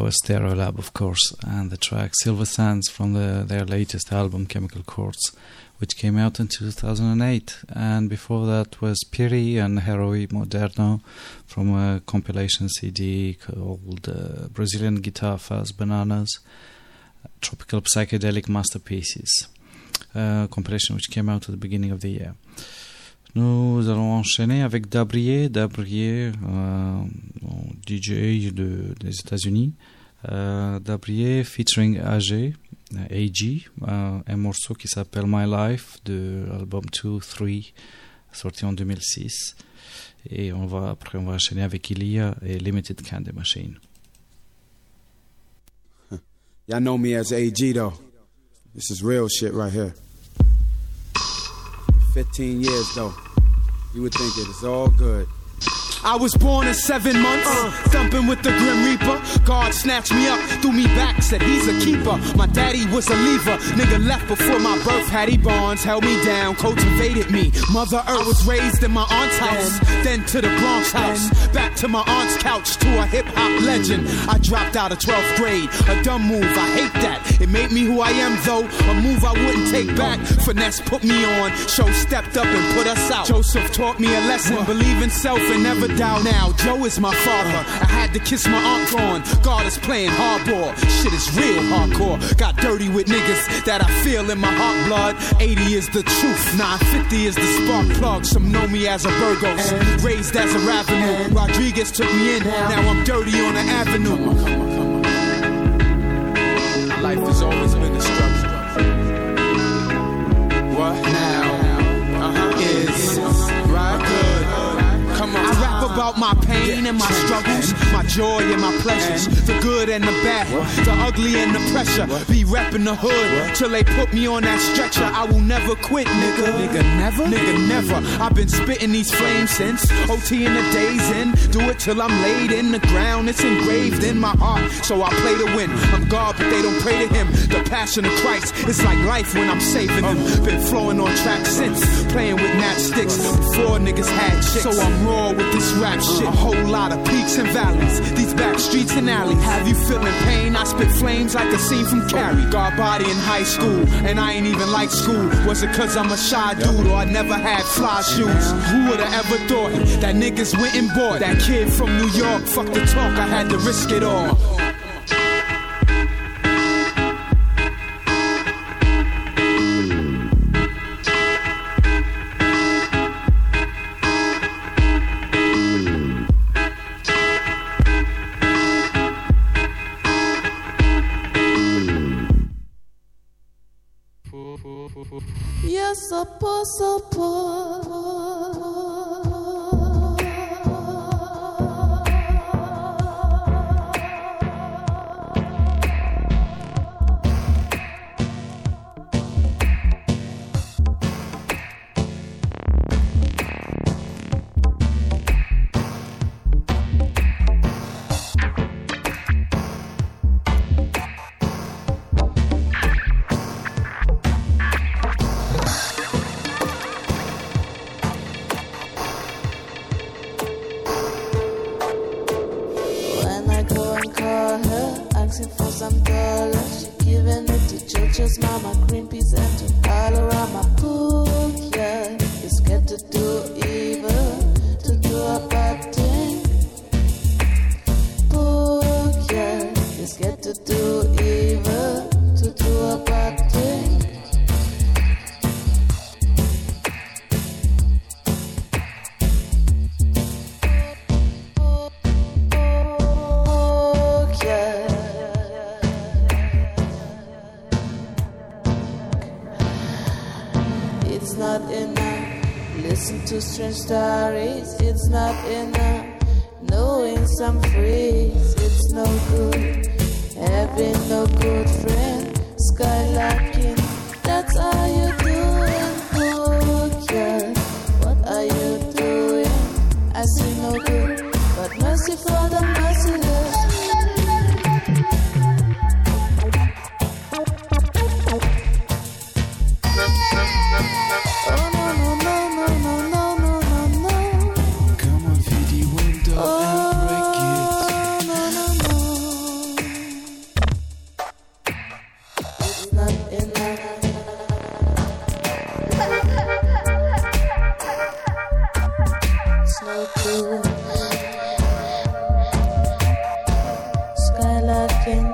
was Stereolab, of course, and the track Silver Sands from the, their latest album, Chemical Chords, which came out in two thousand eight. And before that was Piri and Heroi Moderno from a compilation C D called uh, Brazilian Guitar Fuzz Bananas, Tropical Psychedelic Masterpieces, a compilation which came out at the beginning of the year. Nous allons enchaîner avec Dabrier, Dabrier, euh, D J de, des États-Unis. Euh, Dabrier featuring A G, A G, euh, un morceau qui s'appelle My Life de l'album two three, sorti en deux mille six. Et on va, après, on va enchaîner avec Ilia et Limited Candy Machine.
Y'all know me as A G though. This is real shit right here. fifteen years though. You would think it is all good.
I was born in seven months, uh, thumping with the Grim Reaper. God snatched me up, threw me back, said he's a keeper. My daddy was a lever, nigga left before my birth. Hattie Barnes held me down, cultivated me. Mother Earth, I was raised in my aunt's house, then to the Bronx house, back to my aunt's couch, to a hip-hop legend. I dropped out of twelfth grade, a dumb move, I hate that. It made me who I am though, a move I wouldn't take back. Finesse put me on, show stepped up and put us out. Joseph taught me a lesson, believe in self and never doubt. Now Joe is my father, I had to kiss my aunt gone. God is playing hardball, shit is real hardcore. Got dirty with niggas that I feel in my heart blood. Eighty is the truth, nine fifty is the spark plug. Some know me as a Burgos, raised as a Ravenel. Rodriguez took me in, now I'm dirty on the avenue. Come on, come on, come on. Life has always been a struggle. What now uh-huh. is right good. Come on. I rap about my pain and my struggles, my joy and my pleasures, the good and the bad, the ugly and the pressure. Be reppin' the hood till they put me on that stretcher. I will never quit, nigga. Nigga never? Nigga never. I've been spitting these flames since O T in the days in. Do it till I'm laid in the ground. It's engraved in my heart, so I play to win. I'm God, but they don't pray to him. The passion of Christ, it's like life when I'm saving them. Been flowing on tracks since, playing with matchsticks before niggas had chicks. So I'm raw with this rap shit. A whole lot of peaks and valleys, these back streets and alleys. Have you feeling pain? I spit flames like a scene from Carrie. God body in high school, and I ain't even like school. Was it cause I'm a shy dude or I never had fly shoes? Who would've ever thought that niggas went and bought that kid from New York? Fuck the talk, I had to risk it all.
Yes, suppose, suppose.
Mama, green peas and to all around my book, yeah. You're scared to do evil, to do a bad thing. Book, yeah. You're scared to do evil, to do a bad thing. To strange stories, it's not enough. Knowing some freaks, it's no good. Having no good friend, skylarking, that's how you doing. Book, yeah. What are you doing? I see no good, but mercy for the merciless. in a snow cool skylarking.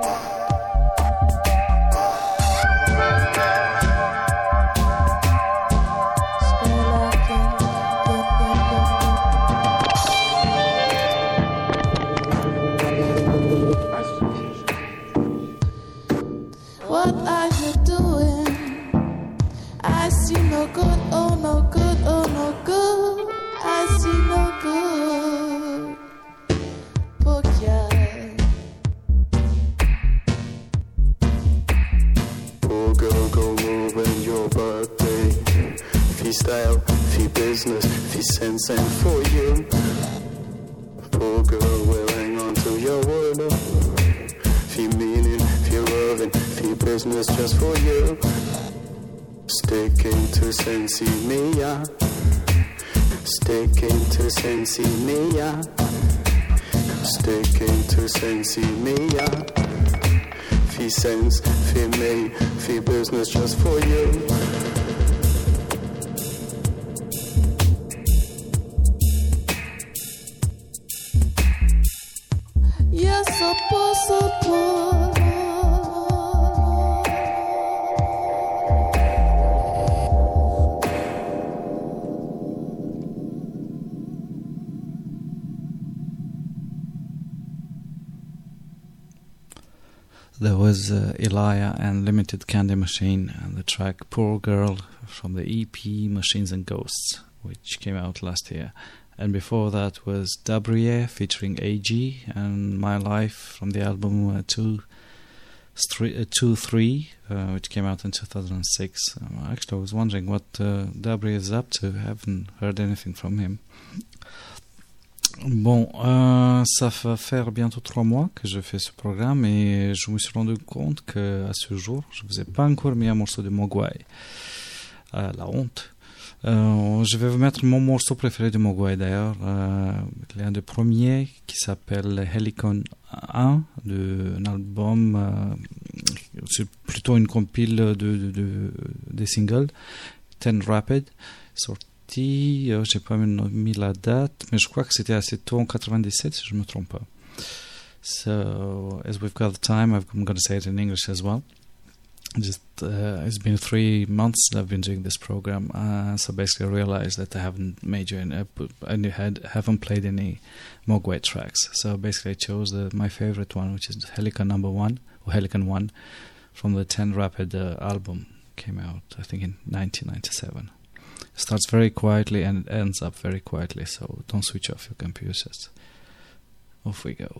What are you doing? I see no good, oh no good, oh no good. I see no good. Poor child.
Poor girl, go move in your birthday. Fee style, fee business, fee sense, and for you. Poor girl will hang on to your word. Fee meaning, fee loving, fee business just for you. Sticking to sensi mia. Sticking to sensi mia. Sticking to sensi mia. Fee sense, fee me, fee business just for you.
Yes, suppose, suppose.
There was uh, Elia and Limited Candy Machine and the track Poor Girl from the E P Machines and Ghosts, which came out last year. And before that was Dabrier featuring A G and My Life from the album uh, two, three, uh, two three, uh, which came out in two thousand six. Um, actually, I was wondering what uh, Dabrier is up to. I haven't heard anything from him. Bon, euh, ça va faire bientôt trois mois que je fais ce programme et je me suis rendu compte qu'à ce jour, je ne vous ai pas encore mis un morceau de Mogwai. Euh, la honte. Euh, je vais vous mettre mon morceau préféré de Mogwai d'ailleurs. Euh, il y a un des premiers qui s'appelle Helicon un, de, un album, euh, c'est plutôt une compile de, de, de, des singles, Ten Rapid, sorti. Euh, j'ai pas mis la date, mais je crois que c'était assez tôt en quatre-vingt-dix-sept si je me trompe pas. So, as we've got the time, I'm going to say it in English as well. Just uh, it's been three months that I've been doing this program, uh, so basically I realized that I haven't made you any, I had haven't played any Mogwai tracks. So basically I chose the, my favorite one, which is Helicon number one or Helicon one from the Ten Rapid uh, album. Came out I think in nineteen ninety-seven. It starts very quietly and it ends up very quietly, so don't switch off your computers. Off we go.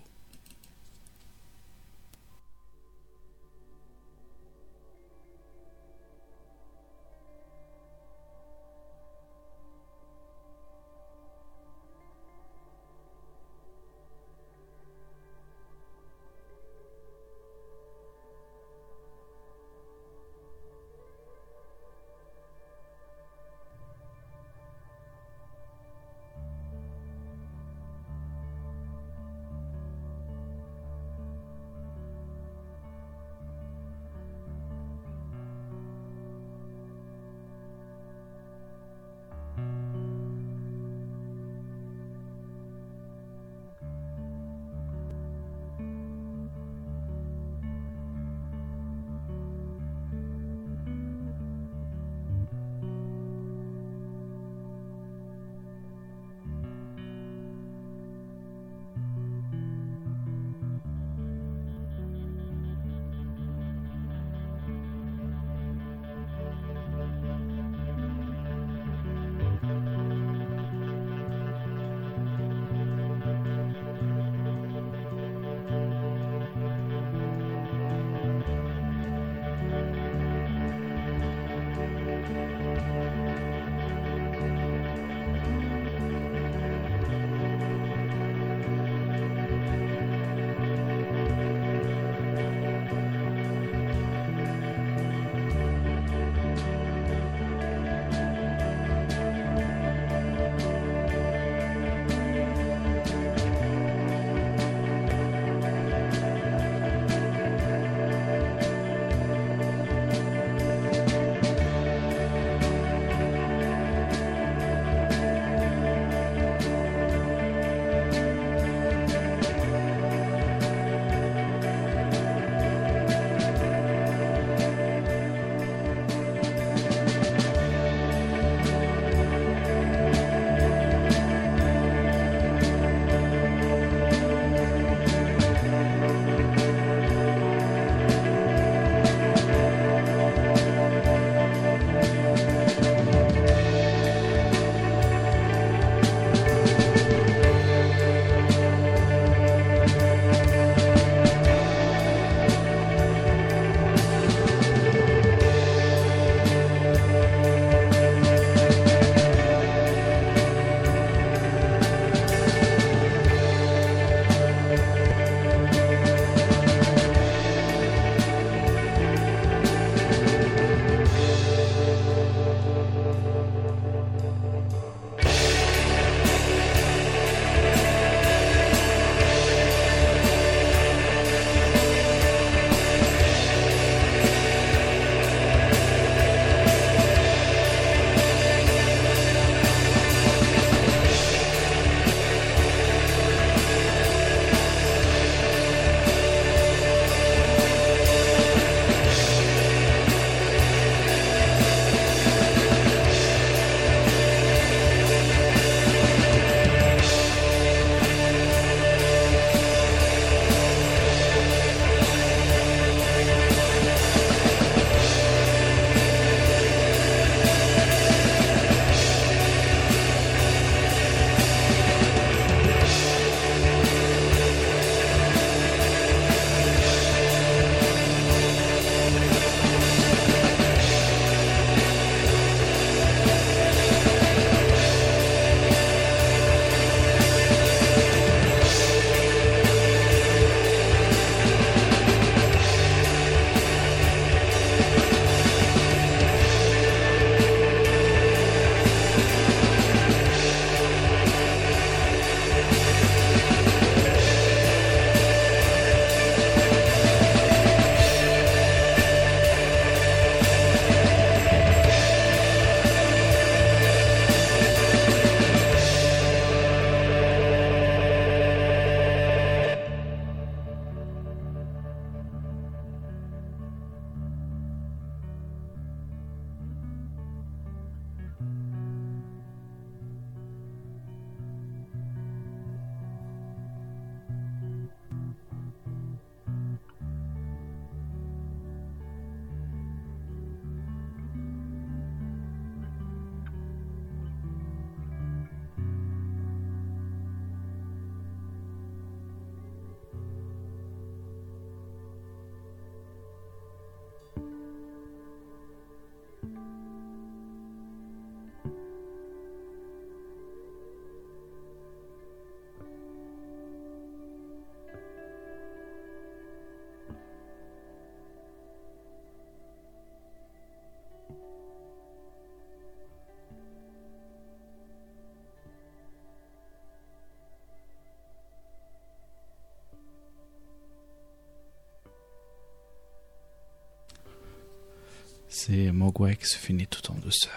C'est Mogwai qui se finit tout en douceur.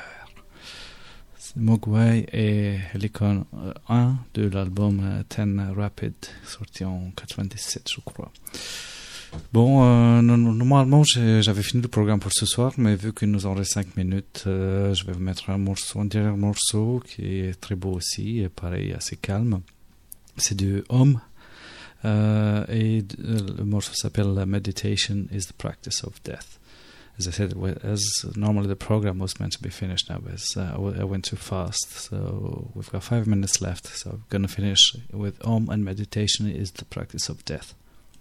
Mogwai est l'icône un de l'album Ten Rapid, sorti en quatre-vingt-dix-sept, je crois. Bon, euh, normalement j'avais fini le programme pour ce soir, mais vu qu'il nous en reste cinq minutes, euh, je vais vous mettre un morceau, un dernier morceau qui est très beau aussi, et pareil assez calme. C'est du Homme, euh, et le morceau s'appelle Meditation is the Practice of Death. As I said, as normally the program was meant to be finished now, but uh, I went too fast, so we've got five minutes left, so I'm going to finish with Om, and meditation is the practice of death.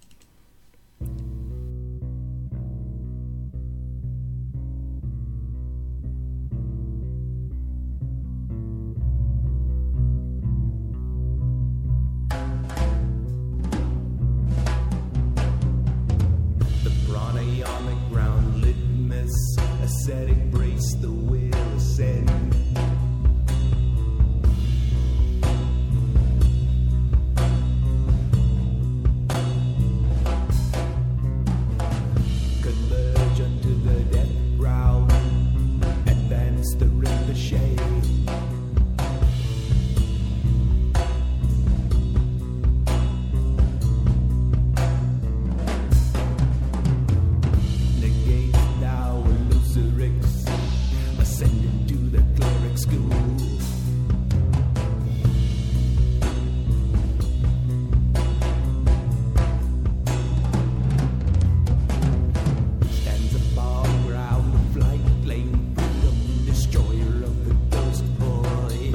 Ascetic, brace the will, ascend. Converge unto the death round, advance the ricochet. Ascending to the cleric school. Stands above ground of flight, flame freedom, destroyer of the ghost void.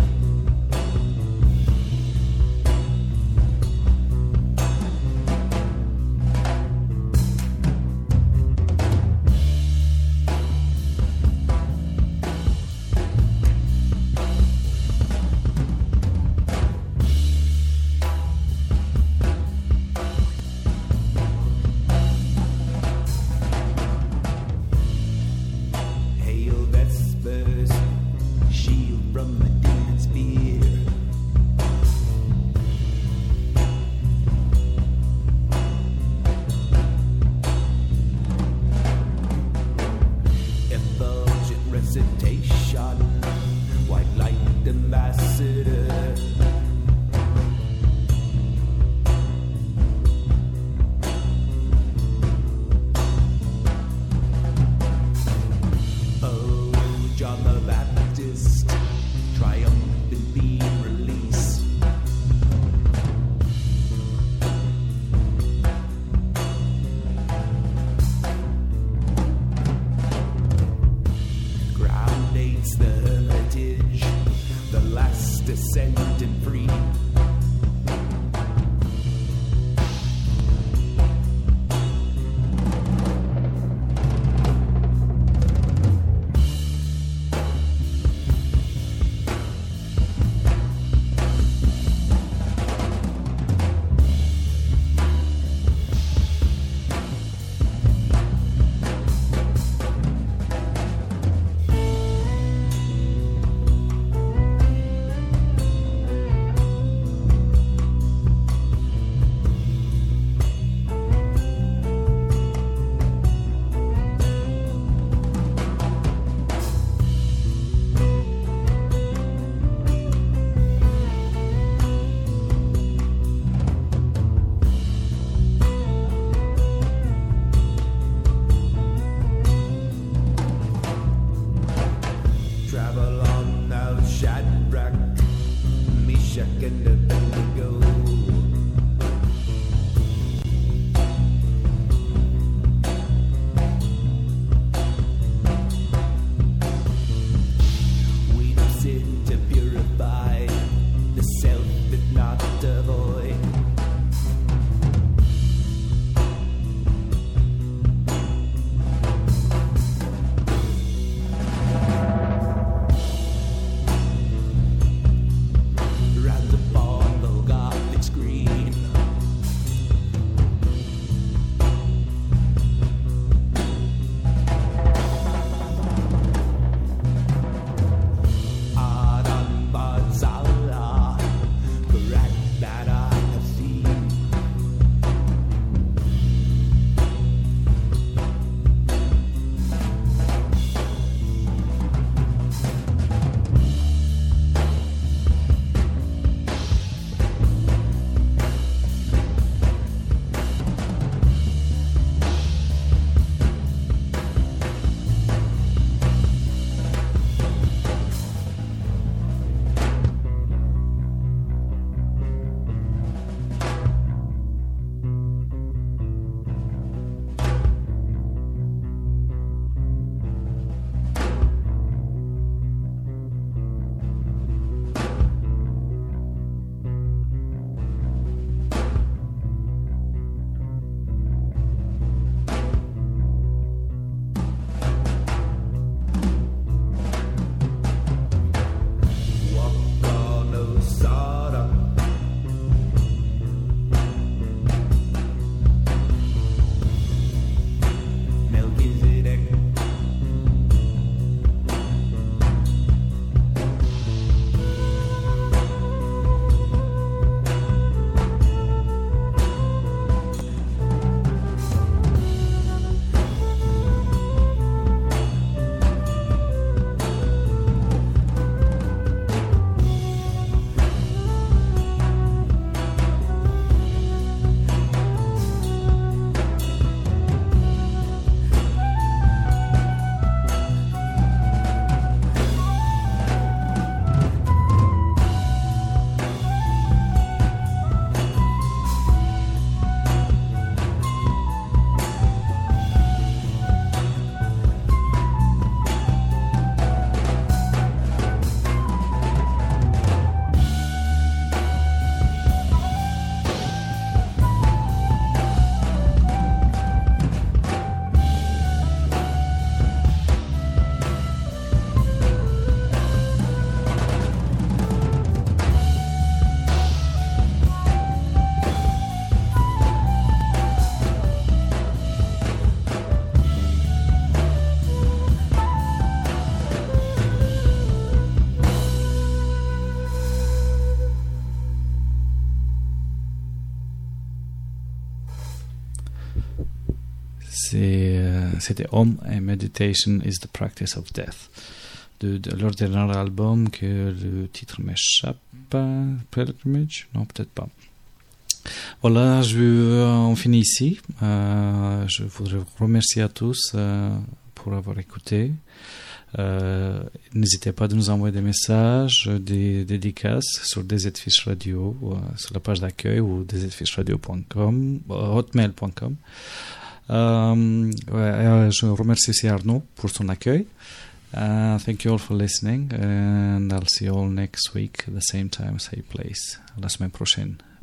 Round the ball.
et euh, c'était Home and Meditation is the Practice of Death. De, de leur dernier album, que le titre m'échappe. Pilgrimage? Non, peut-être pas. Voilà, je, euh, on finit ici. Euh, je voudrais vous remercier à tous euh, pour avoir écouté. Euh, n'hésitez pas à nous envoyer des messages, des dédicaces sur D Z Fish Radio, euh, sur la page d'accueil ou d z fish radio point com, euh, hotmail point com. Euh, ouais, je remercie aussi Arnaud pour son accueil. Uh, thank you all for listening, and I'll see you all next week, the same time, same place, la semaine prochaine.